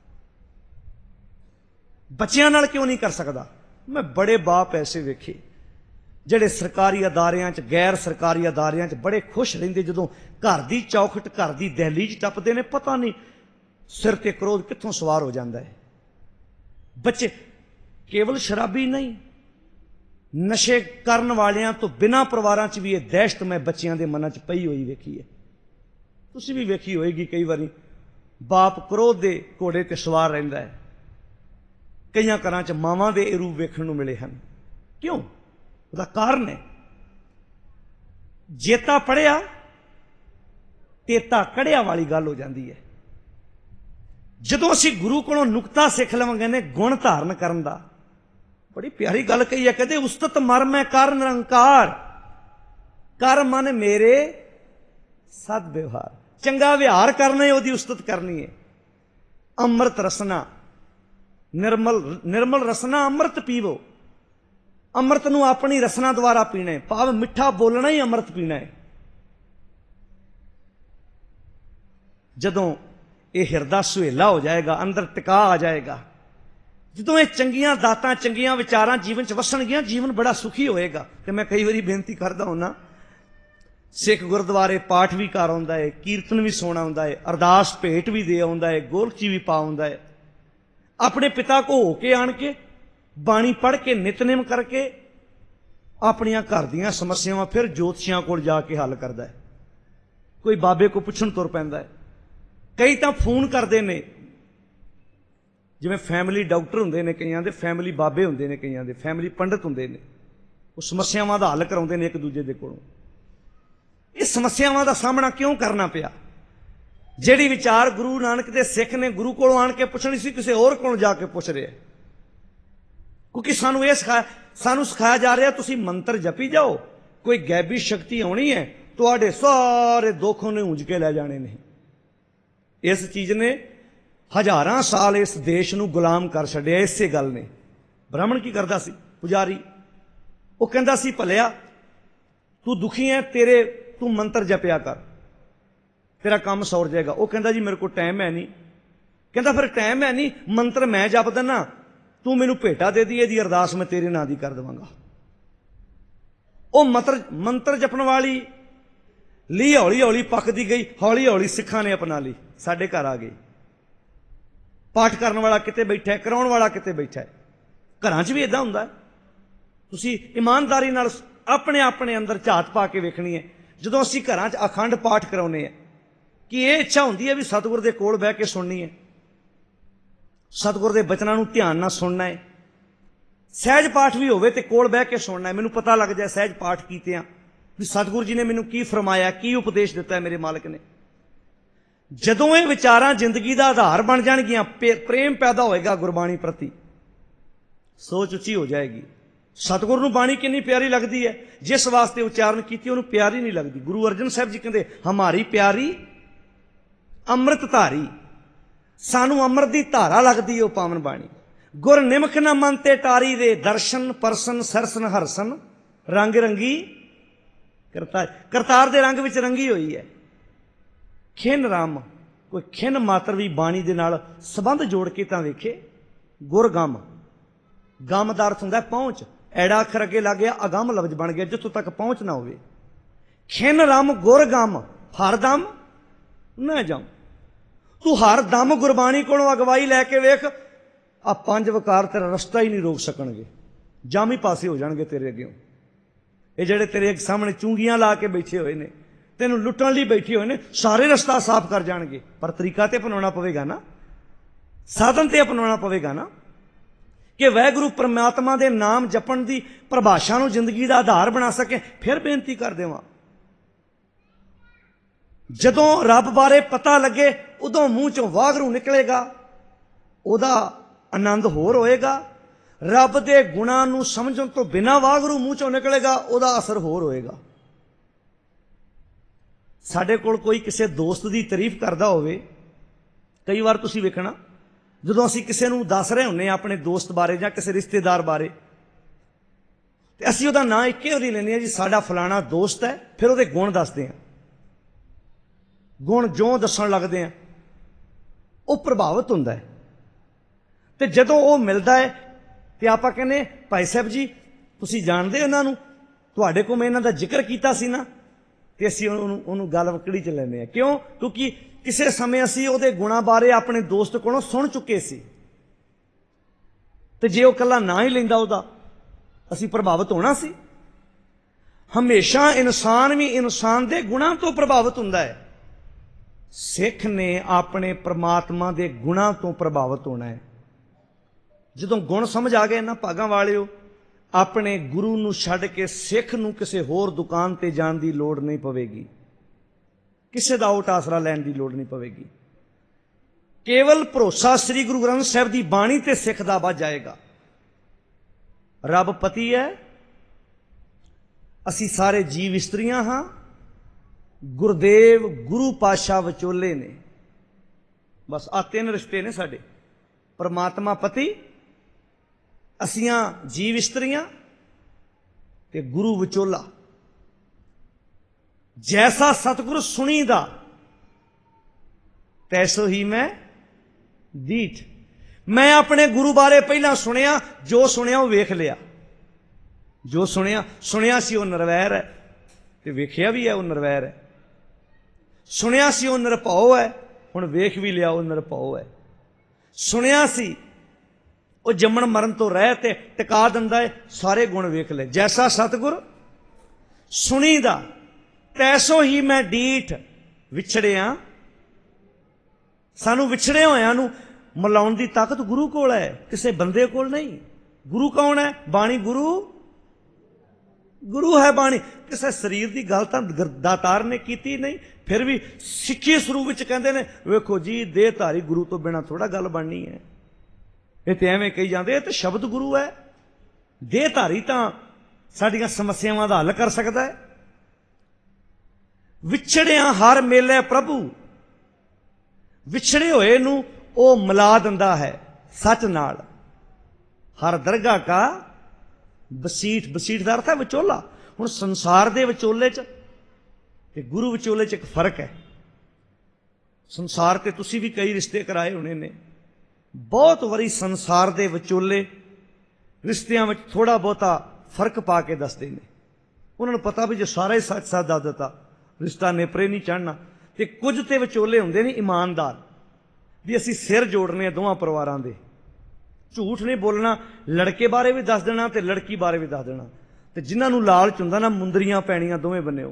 ਬੱਚਿਆਂ ਨਾਲ ਕਿਉਂ ਨਹੀਂ ਕਰ ਸਕਦਾ? ਮੈਂ ਬੜੇ ਬਾਪ ਐਸੇ ਵੇਖੇ ਜਿਹੜੇ ਸਰਕਾਰੀ ਅਦਾਰਿਆਂ 'ਚ, ਗੈਰ ਸਰਕਾਰੀ ਅਦਾਰਿਆਂ 'ਚ ਬੜੇ ਖੁਸ਼ ਰਹਿੰਦੇ, ਜਦੋਂ ਘਰ ਦੀ ਚੌਖਟ, ਘਰ ਦੀ ਦਹਿਲੀਜ਼ ਟੱਪਦੇ ਨੇ, ਪਤਾ ਨਹੀਂ ਸਿਰ ਤੇ ਕ੍ਰੋਧ ਕਿੱਥੋਂ ਸਵਾਰ ਹੋ ਜਾਂਦਾ ਹੈ। ਬੱਚੇ ਕੇਵਲ ਸ਼ਰਾਬੀ ਨਹੀਂ, ਨਸ਼ੇ ਕਰਨ ਵਾਲਿਆਂ ਤੋਂ ਬਿਨਾਂ ਪਰਿਵਾਰਾਂ 'ਚ ਵੀ ਇਹ ਦਹਿਸ਼ਤ ਮੈਂ ਬੱਚਿਆਂ ਦੇ ਮਨਾਂ 'ਚ ਪਈ ਹੋਈ ਵੇਖੀ ਹੈ। ਤੁਸੀਂ ਵੀ ਵੇਖੀ ਹੋਏਗੀ ਕਈ ਵਾਰੀ, ਬਾਪ ਕ੍ਰੋਧ ਦੇ ਘੋੜੇ ਤੇ ਸਵਾਰ ਰਹਿੰਦਾ ਹੈ। ਕਈਆਂ ਘਰਾਂ 'ਚ ਮਾਵਾਂ ਦੇ ਇਹ ਰੂਪ ਵੇਖਣ ਨੂੰ ਮਿਲੇ ਹਨ। ਕਿਉਂ? ਉਹਦਾ ਕਾਰਨ ਹੈ ਜੇਤਾ ਪੜਿਆ ਤੇਤਾ ਕੜਿਆ ਵਾਲੀ ਗੱਲ ਹੋ ਜਾਂਦੀ ਹੈ। ਜਦੋਂ ਅਸੀਂ ਗੁਰੂ ਕੋਲੋਂ ਨੁਕਤਾ ਸਿੱਖ ਲਵਾਂਗੇ ਨੇ ਗੁਣ ਧਾਰਨ ਕਰਨ ਦਾ, ਬੜੀ ਪਿਆਰੀ ਗੱਲ ਕਹੀ ਹੈ, ਕਹਿੰਦੇ ਉਸਤਤ ਮਰ ਮੈਂ ਕਰ ਨਿਰੰਕਾਰ, ਕਰ ਮਨ ਮੇਰੇ ਸਦ ਵਿਵਹਾਰ। ਚੰਗਾ ਵਿਹਾਰ ਕਰਨਾ, ਉਹਦੀ ਉਸਤਤ ਕਰਨੀ ਹੈ। ਅੰਮ੍ਰਿਤ ਰਸਨਾ, ਨਿਰਮਲ ਰਸਨਾ ਅੰਮ੍ਰਿਤ ਪੀਵੋ। ਅੰਮ੍ਰਿਤ ਨੂੰ ਆਪਣੀ ਰਸਨਾ ਦੁਆਰਾ ਪੀਣਾ ਹੈ, ਭਾਵ ਮਿੱਠਾ ਬੋਲਣਾ ਹੀ ਅੰਮ੍ਰਿਤ ਪੀਣਾ ਹੈ। ਜਦੋਂ ਇਹ ਹਿਰਦਾ ਸੁਹੇਲਾ ਹੋ ਜਾਏਗਾ, ਅੰਦਰ ਟਿਕਾ ਆ ਜਾਏਗਾ, ਜਦੋਂ ਇਹ ਚੰਗੀਆਂ ਦਾਤਾਂ, ਚੰਗੀਆਂ ਵਿਚਾਰਾਂ ਜੀਵਨ 'ਚ ਵਸਣਗੀਆਂ, ਜੀਵਨ ਬੜਾ ਸੁਖੀ ਹੋਏਗਾ। ਤੇ ਮੈਂ ਕਈ ਵਾਰੀ ਬੇਨਤੀ ਕਰਦਾ ਹੁੰਦਾ, ਸਿੱਖ ਗੁਰਦੁਆਰੇ ਪਾਠ ਵੀ ਕਰ ਆਉਂਦਾ ਹੈ, ਕੀਰਤਨ ਵੀ ਸੁਣ ਆਉਂਦਾ ਹੈ, ਅਰਦਾਸ ਭੇਟ ਵੀ ਦੇ ਆਉਂਦਾ ਹੈ, ਗੋਲਕੀ ਵੀ ਪਾ ਆਉਂਦਾ ਹੈ। ਆਪਣੇ ਪਿਤਾ ਕੋ ਹੋ ਕੇ ਆਣ ਕੇ ਬਾਣੀ ਪੜ੍ਹ ਕੇ ਨਿਤਨੇਮ ਕਰਕੇ ਆਪਣੀਆਂ ਘਰ ਦੀਆਂ ਸਮੱਸਿਆਵਾਂ ਫਿਰ ਜੋਤਸ਼ੀਆਂ ਕੋਲ ਜਾ ਕੇ ਹੱਲ ਕਰਦਾ ਹੈ। ਕੋਈ ਬਾਬੇ ਕੋ ਪੁੱਛਣ ਤੁਰ ਪੈਂਦਾ ਹੈ। ਕਈ ਤਾਂ ਫੋਨ ਕਰਦੇ ਨੇ, ਜਿਵੇਂ ਫੈਮਿਲੀ ਡਾਕਟਰ ਹੁੰਦੇ ਨੇ ਕਈਆਂ ਦੇ, ਫੈਮਿਲੀ ਬਾਬੇ ਹੁੰਦੇ ਨੇ ਕਈਆਂ ਦੇ, ਫੈਮਿਲੀ ਪੰਡਤ ਹੁੰਦੇ ਨੇ, ਉਹ ਸਮੱਸਿਆਵਾਂ ਦਾ ਹੱਲ ਕਰਾਉਂਦੇ ਨੇ ਇੱਕ ਦੂਜੇ ਦੇ ਕੋਲੋਂ। ਇਹ ਸਮੱਸਿਆਵਾਂ ਦਾ ਸਾਹਮਣਾ ਕਿਉਂ ਕਰਨਾ ਪਿਆ? ਜਿਹੜੀ ਵਿਚਾਰ ਗੁਰੂ ਨਾਨਕ ਦੇ ਸਿੱਖ ਨੇ ਗੁਰੂ ਕੋਲੋਂ ਆਣ ਕੇ ਪੁੱਛਣੀ ਸੀ, ਕਿਸੇ ਹੋਰ ਕੋਲੋਂ ਜਾ ਕੇ ਪੁੱਛ ਰਿਹਾ। ਕਿਉਂਕਿ ਸਾਨੂੰ ਸਿਖਾਇਆ ਜਾ ਰਿਹਾ, ਤੁਸੀਂ ਮੰਤਰ ਜਪੀ ਜਾਓ, ਕੋਈ ਗੈਬੀ ਸ਼ਕਤੀ ਆਉਣੀ ਹੈ, ਤੁਹਾਡੇ ਸਾਰੇ ਦੁੱਖ ਉਹਨੇ ਉਂਝ ਕੇ ਲੈ ਜਾਣੇ ਨੇ। ਇਸ ਚੀਜ਼ ਨੇ ਹਜ਼ਾਰਾਂ ਸਾਲ ਇਸ ਦੇਸ਼ ਨੂੰ ਗੁਲਾਮ ਕਰ ਛੱਡਿਆ, ਇਸੇ ਗੱਲ ਨੇ। ਬ੍ਰਾਹਮਣ ਕੀ ਕਰਦਾ ਸੀ? ਪੁਜਾਰੀ। ਉਹ ਕਹਿੰਦਾ ਸੀ, ਭਲਿਆ ਤੂੰ ਦੁਖੀ ਹੈ, ਤੂੰ ਮੰਤਰ ਜਪਿਆ ਕਰ, ਤੇਰਾ ਕੰਮ ਸੌਰ ਜਾਏਗਾ। ਉਹ ਕਹਿੰਦਾ ਜੀ ਮੇਰੇ ਕੋਲ ਟਾਈਮ ਹੈ ਨਹੀਂ। ਕਹਿੰਦਾ ਫਿਰ ਟਾਈਮ ਹੈ ਨਹੀਂ, ਮੰਤਰ ਮੈਂ ਜਪ ਦਿੰਦਾ, ਤੂੰ ਮੈਨੂੰ ਭੇਟਾ ਦੇ ਦੀ, ਇਹਦੀ ਅਰਦਾਸ ਮੈਂ ਤੇਰੇ ਨਾਂ ਦੀ ਕਰ ਦੇਵਾਂਗਾ। ਉਹ ਮੰਤਰ ਜਪਣ ਵਾਲੀ ਲੀ ਹੌਲੀ ਹੌਲੀ ਪੱਕਦੀ ਗਈ, ਹੌਲੀ ਹੌਲੀ ਸਿੱਖਾਂ ਨੇ ਅਪਣਾ ਲਈ, ਸਾਡੇ ਘਰ ਆ ਗਈ। ਪਾਠ ਕਰਨ ਵਾਲਾ ਕਿਤੇ ਬੈਠਾ ਹੈ, ਕਰਾਉਣ ਵਾਲਾ ਕਿਤੇ ਬੈਠਾ ਹੈ। ਘਰਾਂ 'ਚ ਵੀ ਇਦਾਂ ਹੁੰਦਾ ਹੈ। ਤੁਸੀਂ ਇਮਾਨਦਾਰੀ ਨਾਲ ਆਪਣੇ ਆਪਣੇ ਅੰਦਰ ਝਾਤ ਪਾ ਕੇ ਵੇਖਣੀ ਹੈ। ਜਦੋਂ ਅਸੀਂ ਘਰਾਂ 'ਚ ਅਖੰਡ ਪਾਠ ਕਰਾਉਂਦੇ ਹਾਂ, ਕਿ ਇਹ ਇੱਛਾ ਹੁੰਦੀ ਹੈ ਵੀ ਸਤਿਗੁਰ ਦੇ ਕੋਲ ਬਹਿ ਕੇ ਸੁਣਨੀ ਹੈ, ਸਤਿਗੁਰ ਦੇ ਬਚਨਾਂ ਨੂੰ ਧਿਆਨ ਨਾਲ ਸੁਣਨਾ ਹੈ। ਸਹਿਜ ਪਾਠ ਵੀ ਹੋਵੇ ਤੇ ਕੋਲ ਬਹਿ ਕੇ ਸੁਣਨਾ ਹੈ। ਮੈਨੂੰ ਪਤਾ ਲੱਗ ਜਾਏ ਸਹਿਜ ਪਾਠ ਕੀਤਿਆਂ ਵੀ ਸਤਿਗੁਰ ਜੀ ਨੇ ਮੈਨੂੰ ਕੀ ਫਰਮਾਇਆ, ਕੀ ਉਪਦੇਸ਼ ਦਿੱਤਾ ਮੇਰੇ ਮਾਲਕ ਨੇ। ਜਦੋਂ ਇਹ ਵਿਚਾਰਾਂ ਜ਼ਿੰਦਗੀ ਦਾ ਆਧਾਰ ਬਣ ਜਾਣਗੀਆਂ, ਪ੍ਰੇਮ ਪੈਦਾ ਹੋਏਗਾ ਗੁਰਬਾਣੀ ਪ੍ਰਤੀ, ਸੋਚ ਉੱਚੀ ਹੋ ਜਾਏਗੀ। ਸਤਿਗੁਰ ਨੂੰ ਬਾਣੀ ਕਿੰਨੀ ਪਿਆਰੀ ਲੱਗਦੀ ਹੈ, ਜਿਸ ਵਾਸਤੇ ਉਚਾਰਨ ਕੀਤੀ ਉਹਨੂੰ ਪਿਆਰੀ ਨਹੀਂ ਲੱਗਦੀ। ਗੁਰੂ ਅਰਜਨ ਸਾਹਿਬ ਜੀ ਕਹਿੰਦੇ, ਹਮਾਰੀ ਪਿਆਰੀ ਅੰਮ੍ਰਿਤ ਧਾਰੀ, ਸਾਨੂੰ ਅੰਮ੍ਰਿਤ ਦੀ ਧਾਰਾ ਲੱਗਦੀ ਉਹ ਪਾਵਨ ਬਾਣੀ। ਗੁਰ ਨਿਮਖ ਨਾ ਮਨ ਤੇ ਟਾਰੀ ਦੇ, ਦਰਸ਼ਨ ਪਰਸਨ ਸਰਸਨ ਹਰਸਨ, ਰੰਗ ਰੰਗੀ ਕਰਤਾਰ ਦੇ ਰੰਗ ਵਿੱਚ ਰੰਗੀ ਹੋਈ ਹੈ। ਖਿੰਨ ਰਾਮ, ਕੋਈ ਖਿੰਨ ਮਾਤਰ ਵੀ ਬਾਣੀ ਦੇ ਨਾਲ ਸੰਬੰਧ ਜੋੜ ਕੇ ਤਾਂ ਵੇਖੇ। ਗੁਰ ਗਮ, ਗਮ ਦਾ ਅਰਥ ਹੁੰਦਾ ਪਹੁੰਚ, ਐੜਾ ਅੱਖਰ ਅੱਗੇ ਲੱਗ ਗਿਆ, ਅਗੰਮ ਲਫ਼ਜ਼ ਬਣ ਗਿਆ, ਜਿੱਥੋਂ ਤੱਕ ਪਹੁੰਚ ਨਾ ਹੋਵੇ। ਖਿੰਨ ਰਾਮ ਗੁਰ ਗਮ, ਹਰ ਦਮ ਨਾ ਜਮ। ਤੂੰ ਹਰ ਦਮ ਗੁਰਬਾਣੀ ਕੋਲੋਂ ਅਗਵਾਈ ਲੈ ਕੇ ਵੇਖ, ਆ ਪੰਜ ਵਕਾਰ ਤੇਰਾ ਰਸਤਾ ਹੀ ਨਹੀਂ ਰੋਕ ਸਕਣਗੇ, ਜਮ ਹੀ ਪਾਸੇ ਹੋ ਜਾਣਗੇ ਤੇਰੇ ਅੱਗੇ। ਇਹ ਜਿਹੜੇ ਤੇਰੇ ਸਾਹਮਣੇ ਚੂੰਗੀਆਂ ਲਾ ਕੇ ਬੈਠੇ ਹੋਏ ਨੇ, ਤੈਨੂੰ ਲੁੱਟਣ ਲਈ ਬੈਠੇ ਹੋਏ ਨੇ, ਸਾਰੇ ਰਸਤਾ ਸਾਫ਼ ਕਰ ਜਾਣਗੇ। ਪਰ ਤਰੀਕਾ ਤੇ ਅਪਣਾਉਣਾ ਪਵੇਗਾ ਨਾ, ਸਾਧਨ ਤੇ ਅਪਣਾਉਣਾ ਪਵੇਗਾ ਨਾ, ਕਿ ਵਾਹਿਗੁਰੂ ਪਰਮਾਤਮਾ ਦੇ ਨਾਮ ਜਪਣ ਦੀ ਪਰਿਭਾਸ਼ਾ ਨੂੰ ਜ਼ਿੰਦਗੀ ਦਾ ਆਧਾਰ ਬਣਾ ਸਕੇ। ਫਿਰ ਬੇਨਤੀ ਕਰ ਦੇਵਾਂ, ਜਦੋਂ ਰੱਬ ਬਾਰੇ ਪਤਾ ਲੱਗੇ उदों मूँह चों वाहगुरू निकलेगा, उहदा आनंद होर होएगा। रब दे गुणां नूं समझण तो बिना वाहगुरू मूँह चों निकलेगा, उहदा असर होर होएगा। साडे कोल कोई किसी दोस्त की तारीफ करदा होवे, कई बार तुसीं वेखना जदों असीं किसी नूं दस रहे हुंदे हां अपने दोस्त बारे जां किसी रिश्तेदार बारे, ते असीं उहदा नां इक्के वारी लैंदे हां जी साडा फलाना दोस्त है, फिर उहदे गुण दसदे हां। गुण जो दस्सण लगदे हां वो प्रभावित हुंदा है। ते जदों वो मिलदा है ते आपां कहने भाई साहब जी तुसीं जाणदे हो इन्हां नूं, तुहाडे कोल मैं इन्हां दा जिक्र कीता सी ना, ते असीं उहनूं गल वकड़ी च लैंदे हां। क्यों? क्योंकि किसी समय असीं उहदे गुणां बारे अपने दोस्त कोलों सुण चुके सी, ते जे वो कल्ला ना ही लैंदा उहदा, असीं प्रभावित होना सी। हमेशा इंसान भी इंसान दे गुणां तो प्रभावित हुंदा है। सिख ने अपने परमात्मा दे गुणां तो प्रभावित होना है। जदों गुण समझ आ गए ना भागां वालिओ, अपने गुरु नूं छड्ड के सिख नूं किसी होर दुकान ते जाण दी लोड़ नहीं पवेगी, किसी दा ओट आसरा लैण दी लोड़ नहीं पवेगी। केवल भरोसा श्री गुरु ग्रंथ साहिब दी बाणी ते सिख दा बच जाएगा। रब पति है, असी सारे जीव इस्त्रियां हाँ, गुरदेव गुरु पातशाह विचोले ने। बस आ तीन रिश्ते ने साडे, परमात्मा पति, असियां जीव इस्त्रियां ते गुरु विचोला। जैसा सतगुरु सुनीदा तैसो ही मैं दीठ। मैं अपने गुरु बारे पहला सुनिया, जो सुनिया वो वेख लिया। जो सुनिया सी वो निरवैर है, ते वेखिया भी है वो निरवैर है। सुनिया सी वो निरभौ है, हुण वेख भी लिया वो निरभौ है। सुनिया सी वो जम्मण मरण तो रह ते टिका दिंदा है, सारे गुण वेख ले। जैसा सतगुर सुनीदा तैसो ही मैं डीठ। विछड़िया सानू विछड़े होया नू मिलाउण दी ताकत गुरु कोल है, किसी बंदे कोल नहीं। गुरु कौन है? बाणी गुरु, गुरु है बाणी। किसी शरीर की गल तां दातार ने कीती नहीं, फिर भी सिੱਖੀ ਸਰੂਪ ਵਿੱਚ कहते हैं वेखो जी देहधारी गुरु तो बिना थोड़ा गल बननी है। ये तो एवें कही जाते ये तो शब्द गुरु है। देहधारी तो साडियां समस्यावां दा हल कर सकता है। विछड़िया हर मेले प्रभु, विछड़े होए नूं ओ मिला दिंदा है सच नाल। हर दरगाह का बसीठ, बसीठ का अर्थ है विचोला। हुण संसार दे विचोले च ते गुरु विचोले च एक फर्क है। संसार ते तुसीं भी कई रिश्ते कराए होने ने, बहुत वारी संसार दे विचोले रिश्तियां में थोड़ा बहुता फर्क पा के दसदे ने। उन्होंने पता भी जो सारा ही सच सच दस दिता रिश्ता नेपरे नहीं चढ़ना। ते कुछ ते विचोले हुंदे ने ईमानदार भी असीं सिर जोड़ने दोवां परिवारां दे, झूठ नहीं बोलना, लड़के बारे भी दस देना ते लड़की बारे भी दस देना। ते जिन्हां नूं लालच हुंदा ना मुंदरियां पैणियां दोवें बन्ने,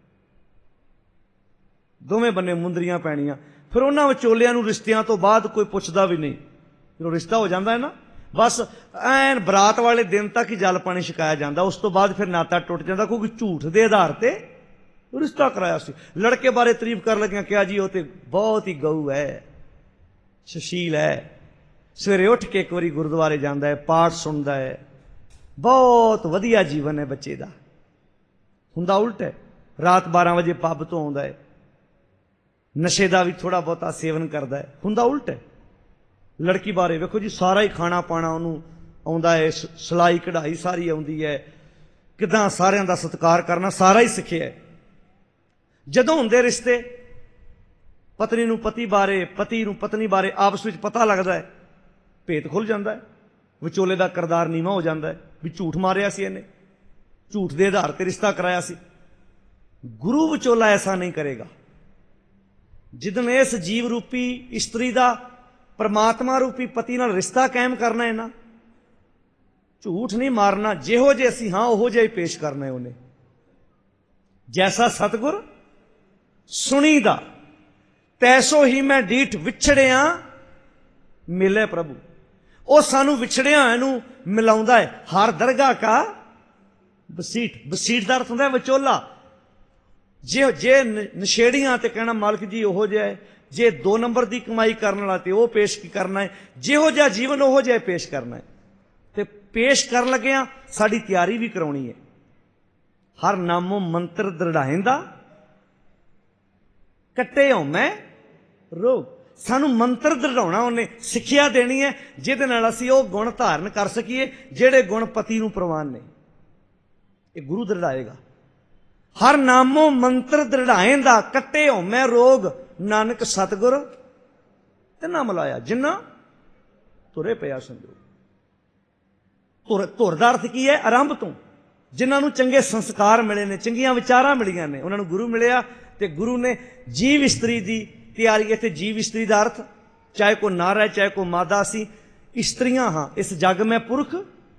दोवें बन्ने मुंदरियां पैणियां। फिर उन्हां विचोलियां नूं रिश्तियां तो बाद कोई पुछदा भी नहीं। जो रिश्ता हो जाता है ना बस ऐन बरात वाले दिन तक ही जल पानी छकाया जाता, उस तो बाद फिर नाता टुट जाता, क्योंकि झूठ के आधार पर रिश्ता कराया सी। लड़के बारे तारीफ कर लगिया क्या जी वो तो बहुत ही गऊ है, सुशील है, सवेरे उठ के एक बारी गुरुद्वारे जाता है, पाठ सुनता है, बहुत वधिया जीवन है बच्चे का। हुंदा उल्ट है, रात 12 बजे पब तो आउंदा है, नशे का भी थोड़ा बहुता सेवन करता है। हुंदा उल्ट है। लड़की बारे वेखो जी सारा ही खाना पाना उन्होंने आउंदा है, सिलाई कढ़ाई सारी आउंदी है, किदां सारियां दा सत्कार करना सारा ही सिखिया है। जदों हुंदे रिश्ते पत्नी नूं पति बारे, पति नूं पत्नी बारे आपस में पता लगता है, भेत खुल जाता है, विचोले का किरदार नीवा हो जाता है भी झूठ मारिया सी इहने, झूठ के आधार पर रिश्ता कराया सी। गुरु विचोला ऐसा नहीं करेगा। जिदन इस जीव रूपी इस्त्री का परमात्मा रूपी पति नाल रिश्ता कायम करना है ना, झूठ नहीं मारना, जिहो जे असीं हाँ उहो जिहा ही पेश करना है उन्हें। जैसा सतगुर सुनीदा तैसो ही मैं डीठ। विछड़िया मिले प्रभु, वो सानू विछड़िया नूं मिलाउंदा है। हर दरगाह का बसीठ, बसीठ का अर्थ हुंदा है विचोला। जे नशेड़ियां ते कहना मालिक जी ओहो जिहा है, जे 2 नंबर की कमाई करने वाला तो वह पेश की करना है, जिहो जिहा जीवन उहो जिहा पेश करना है। तो पेश कर लगे हाँ, साड़ी तैयारी भी करानी है। हर नामों मंत्र दृढ़ाएंदा कट्टे हौमै रोग। सानू मंत्र दृढ़ाउणा उन्हें सिक्ख्या देनी है, जिहदे नाल असीं ओह गुण धारण कर सकीए जिहड़े गुण पति नूं प्रवान ने। ये गुरु दृढ़ाएगा। हर नामों मंत्र दृढ़ाएंदा कट्टे हौमै रोग, नानक सतगुर तिन्हां मिलाया जिन्ना तुरे पिया संजोग। धुर दा अर्थ की है? आरंभ तो। जिन्होंने चंगे संस्कार मिले ने, चंगियां विचारां मिलियां ने, उन्होंने गुरु मिलिया। तो गुरु ने जीव इस्त्री की तैयारी। इत्थे जीव इस्त्री का अर्थ चाहे कोई नर है चाहे कोई मादा सी, इस्त्रियां हाँ। इस जग में पुरख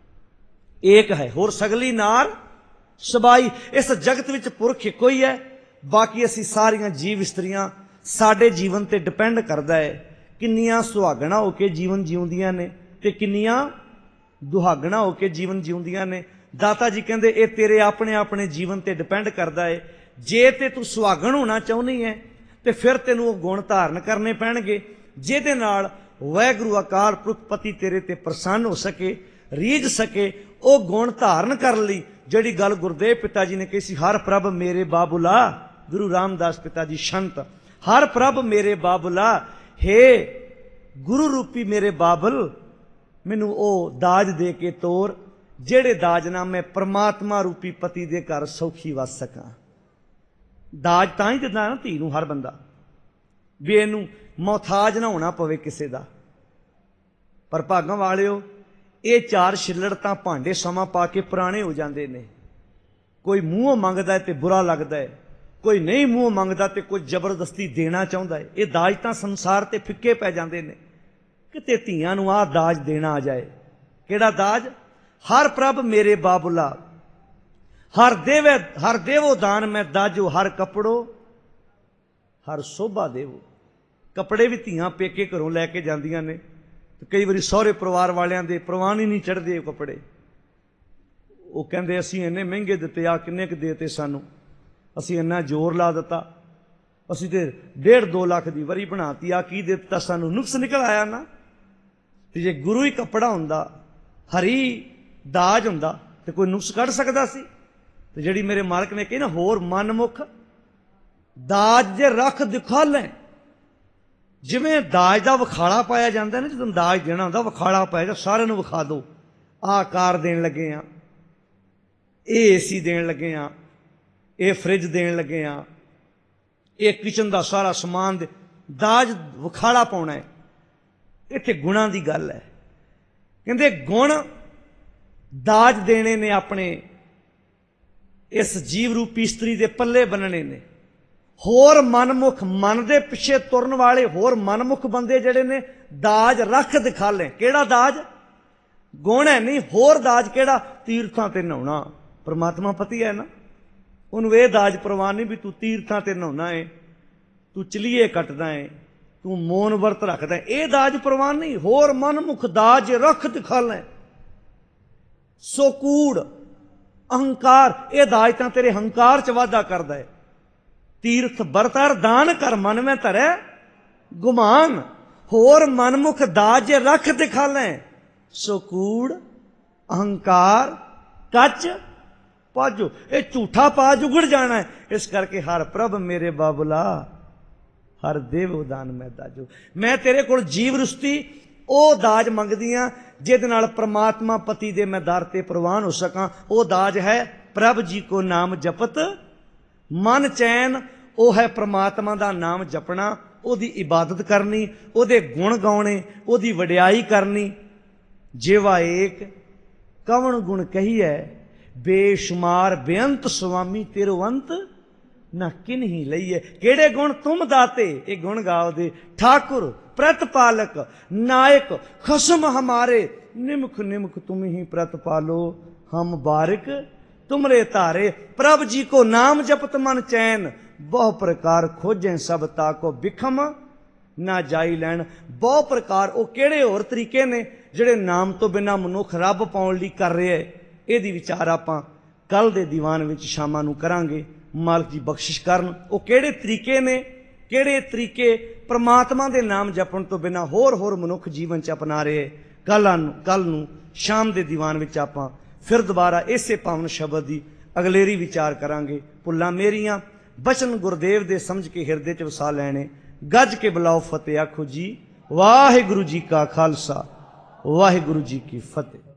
एक है, होर सगली नार सबाई। इस जगत विच पुरख एको ही है, बाकी असी सारियां जीव इस्त्रियां। साडे जीवन ते डिपेंड करता है किन्नियां सुहागणा होके जीवन जीउंदियां ने ते किन्नियां दुहागणा होके जीवन जीउंदियां ने। दाता जी कहते ये तेरे अपने अपने जीवन ते डिपेंड करता है। जे ते तू सुहागण होना चाहुंदी है तो फिर तेनू वो गुण धारण करने पैणगे, जिहदे नाल वाहिगुरू अकाल पुरख पति तेरे ते प्रसन्न हो सके, रीझ सके। वो गुण धारण कर लई जिहड़ी गल गुरुदेव पिता जी ने कही सी, हर प्रभ मेरे बाबुला। गुरु रामदास पिता जी संत, हर प्रभ मेरे बाबुला, हे गुरु रूपी मेरे बाबल, मैनू ओ दाज दे के तोर, जेड़े दाज नाल मैं परमात्मा रूपी पति दे घर सौखी वस सकां। दाज तां ही दिंदा ना धी नूं हर बंदा, भी इनू मोहताज ना होना पवे किसे दा। पर भागां वालिओ, ये 4 छिल्लड़ तां भांडे समा पा के पुराने हो जाते हैं। कोई मूँहों मंगदा है तो बुरा लगता है, कोई नहीं मूँह मंगदा तो कोई जबरदस्ती देना चाहुंदा है। ये दाज तां संसार ते फिक्के पै जाते हैं। किते धीआं नूं आह दाज देना आ जाए। किहड़ा दाज? हर प्रभ मेरे बाबुला, हर देवो दान मैं दाजो, हर कपड़ो हर शोभा देवो। कपड़े भी धीआं पेके घरों लैके जांदियां ने, तो कई बारी सहुरे परिवार वालियां दे प्रवान ही नहीं चढ़दे कपड़े। वो कहंदे असीं इन्ने महंगे दित्ते, आ किन्ने क देते सानू, असीं इन्ना जोर ला दिता, असीं ते 1.5-2 लाख की वरी बनाती, आ की दे दित्ता सानू, नुक्स निकल आया ना। तो जे गुरु ही कपड़ा हुंदा, हरी दाज हुंदा, तो कोई नुक्स कढ़ सकदा सी? तो जिहड़ी मेरे मालक ने कही ना, होर मनमुख दाज जे रख दिखालें। जिवें दाज का विखाड़ा पाया जाता है ना, जो दाज देना होंदा विखाड़ा पाया जा, सारे नूं विखा दो, आ कार देन लगे हाँ, ये AC देन लगे हाँ, ये फ्रिज देन लगे हाँ, ये किचन का सारा समान दे, दाज विखाड़ा पाउणा है। इत्थे गुणां दी गल है। कहंदे गुण दाज देने ने अपने इस जीव रूपी इस्त्री दे पल्ले बनने ने। होर मनमुख, मन दे पिछे तुरन वाले होर मनमुख बंदे जिहड़े ने, दाज रख दिखालें। किहड़ा दाज? गुण है नहीं, होर दाज किहड़ा? तीर्थां ते नहाउणा। परमात्मा पति है ना, उन्होंने ये दाज प्रवान नहीं भी तू तीर्थां ते नहाउणा है, तू चलीए कटदा है, तू मौन वर्त रखदा है, ये दाज प्रवान नहीं। होर मनमुख दाज रख दिखालें। सो कूड़ अहंकार, ये दाज तां तेरे हंकार च वाधा करदा है। तीर्थ बरतर दान कर मन में धरै गुमान, होर मनमुख दाज रख दिखालें। सो कूड़ अहंकार कच पाजो, ये झूठा पाज उगड़ जाना है। इस करके हर प्रभ मेरे बाबुला, हर देव दान मैं दाजो। मैं तेरे कोल जीव रुस्ती ਉਹ दाज मंगदी हाँ जिहदे नाल परमात्मा पति दे मैं दर ते प्रवान हो सकां। ਉਹ दाज है प्रभ जी को नाम जपत मन चैन। ਉਹ है परमात्मा दा नाम जपना, ਉਹਦੀ इबादत करनी, ਉਹਦੇ गुण गाउने, ਉਹਦੀ वडियाई करनी। जेवा एक कवन गुण कही है, बेशुमार बेअंत स्वामी तेरो अंत ना किन ही लईए। केड़े गुण तुम दाते, ये गुण गाओ दे। ठाकुर प्रतिपालक नायक खसम हमारे, निमख निमख तुम ही प्रतिपालो, हम बारिक तुमरे तारे। प्रभ जी को नाम जपत मन चैन, बहु प्रकार खोजें सब ताको, बिखम ना जाई लैन। बहु प्रकार वो केड़े होर तरीके ने जिहड़े नाम तो बिना मनुख रब पाउण लई कर रहे है। इहदी विचार आपां कल दे दीवान विच शामां नूं करांगे। मालक जी बख्शिश करन। वो केड़े तरीके ने ਕਿਹੜੇ ਤਰੀਕੇ ਪ੍ਰਮਾਤਮਾ ਦੇ ਨਾਮ ਜਪਣ ਤੋਂ ਬਿਨਾਂ ਹੋਰ ਮਨੁੱਖ ਜੀਵਨ 'ਚ ਅਪਣਾ ਰਹੇ। ਕੱਲ੍ਹ ਨੂੰ ਸ਼ਾਮ ਦੇ ਦੀਵਾਨ ਵਿੱਚ ਆਪਾਂ ਫਿਰ ਦੁਬਾਰਾ ਇਸੇ ਪਾਵਨ ਸ਼ਬਦ ਦੀ ਅਗਲੇਰੀ ਵਿਚਾਰ ਕਰਾਂਗੇ। ਭੁੱਲਾਂ ਮੇਰੀਆਂ ਬਚਨ ਗੁਰਦੇਵ ਦੇ ਸਮਝ ਕੇ ਹਿਰਦੇ 'ਚ ਵਸਾ ਲੈਣੇ। ਗੱਜ ਕੇ ਬੁਲਾਓ ਫਤਿਹ ਆਖੋ ਜੀ ਵਾਹਿਗੁਰੂ ਜੀ ਕਾ ਖਾਲਸਾ ਵਾਹਿਗੁਰੂ ਜੀ ਕੀ ਫਤਿਹ।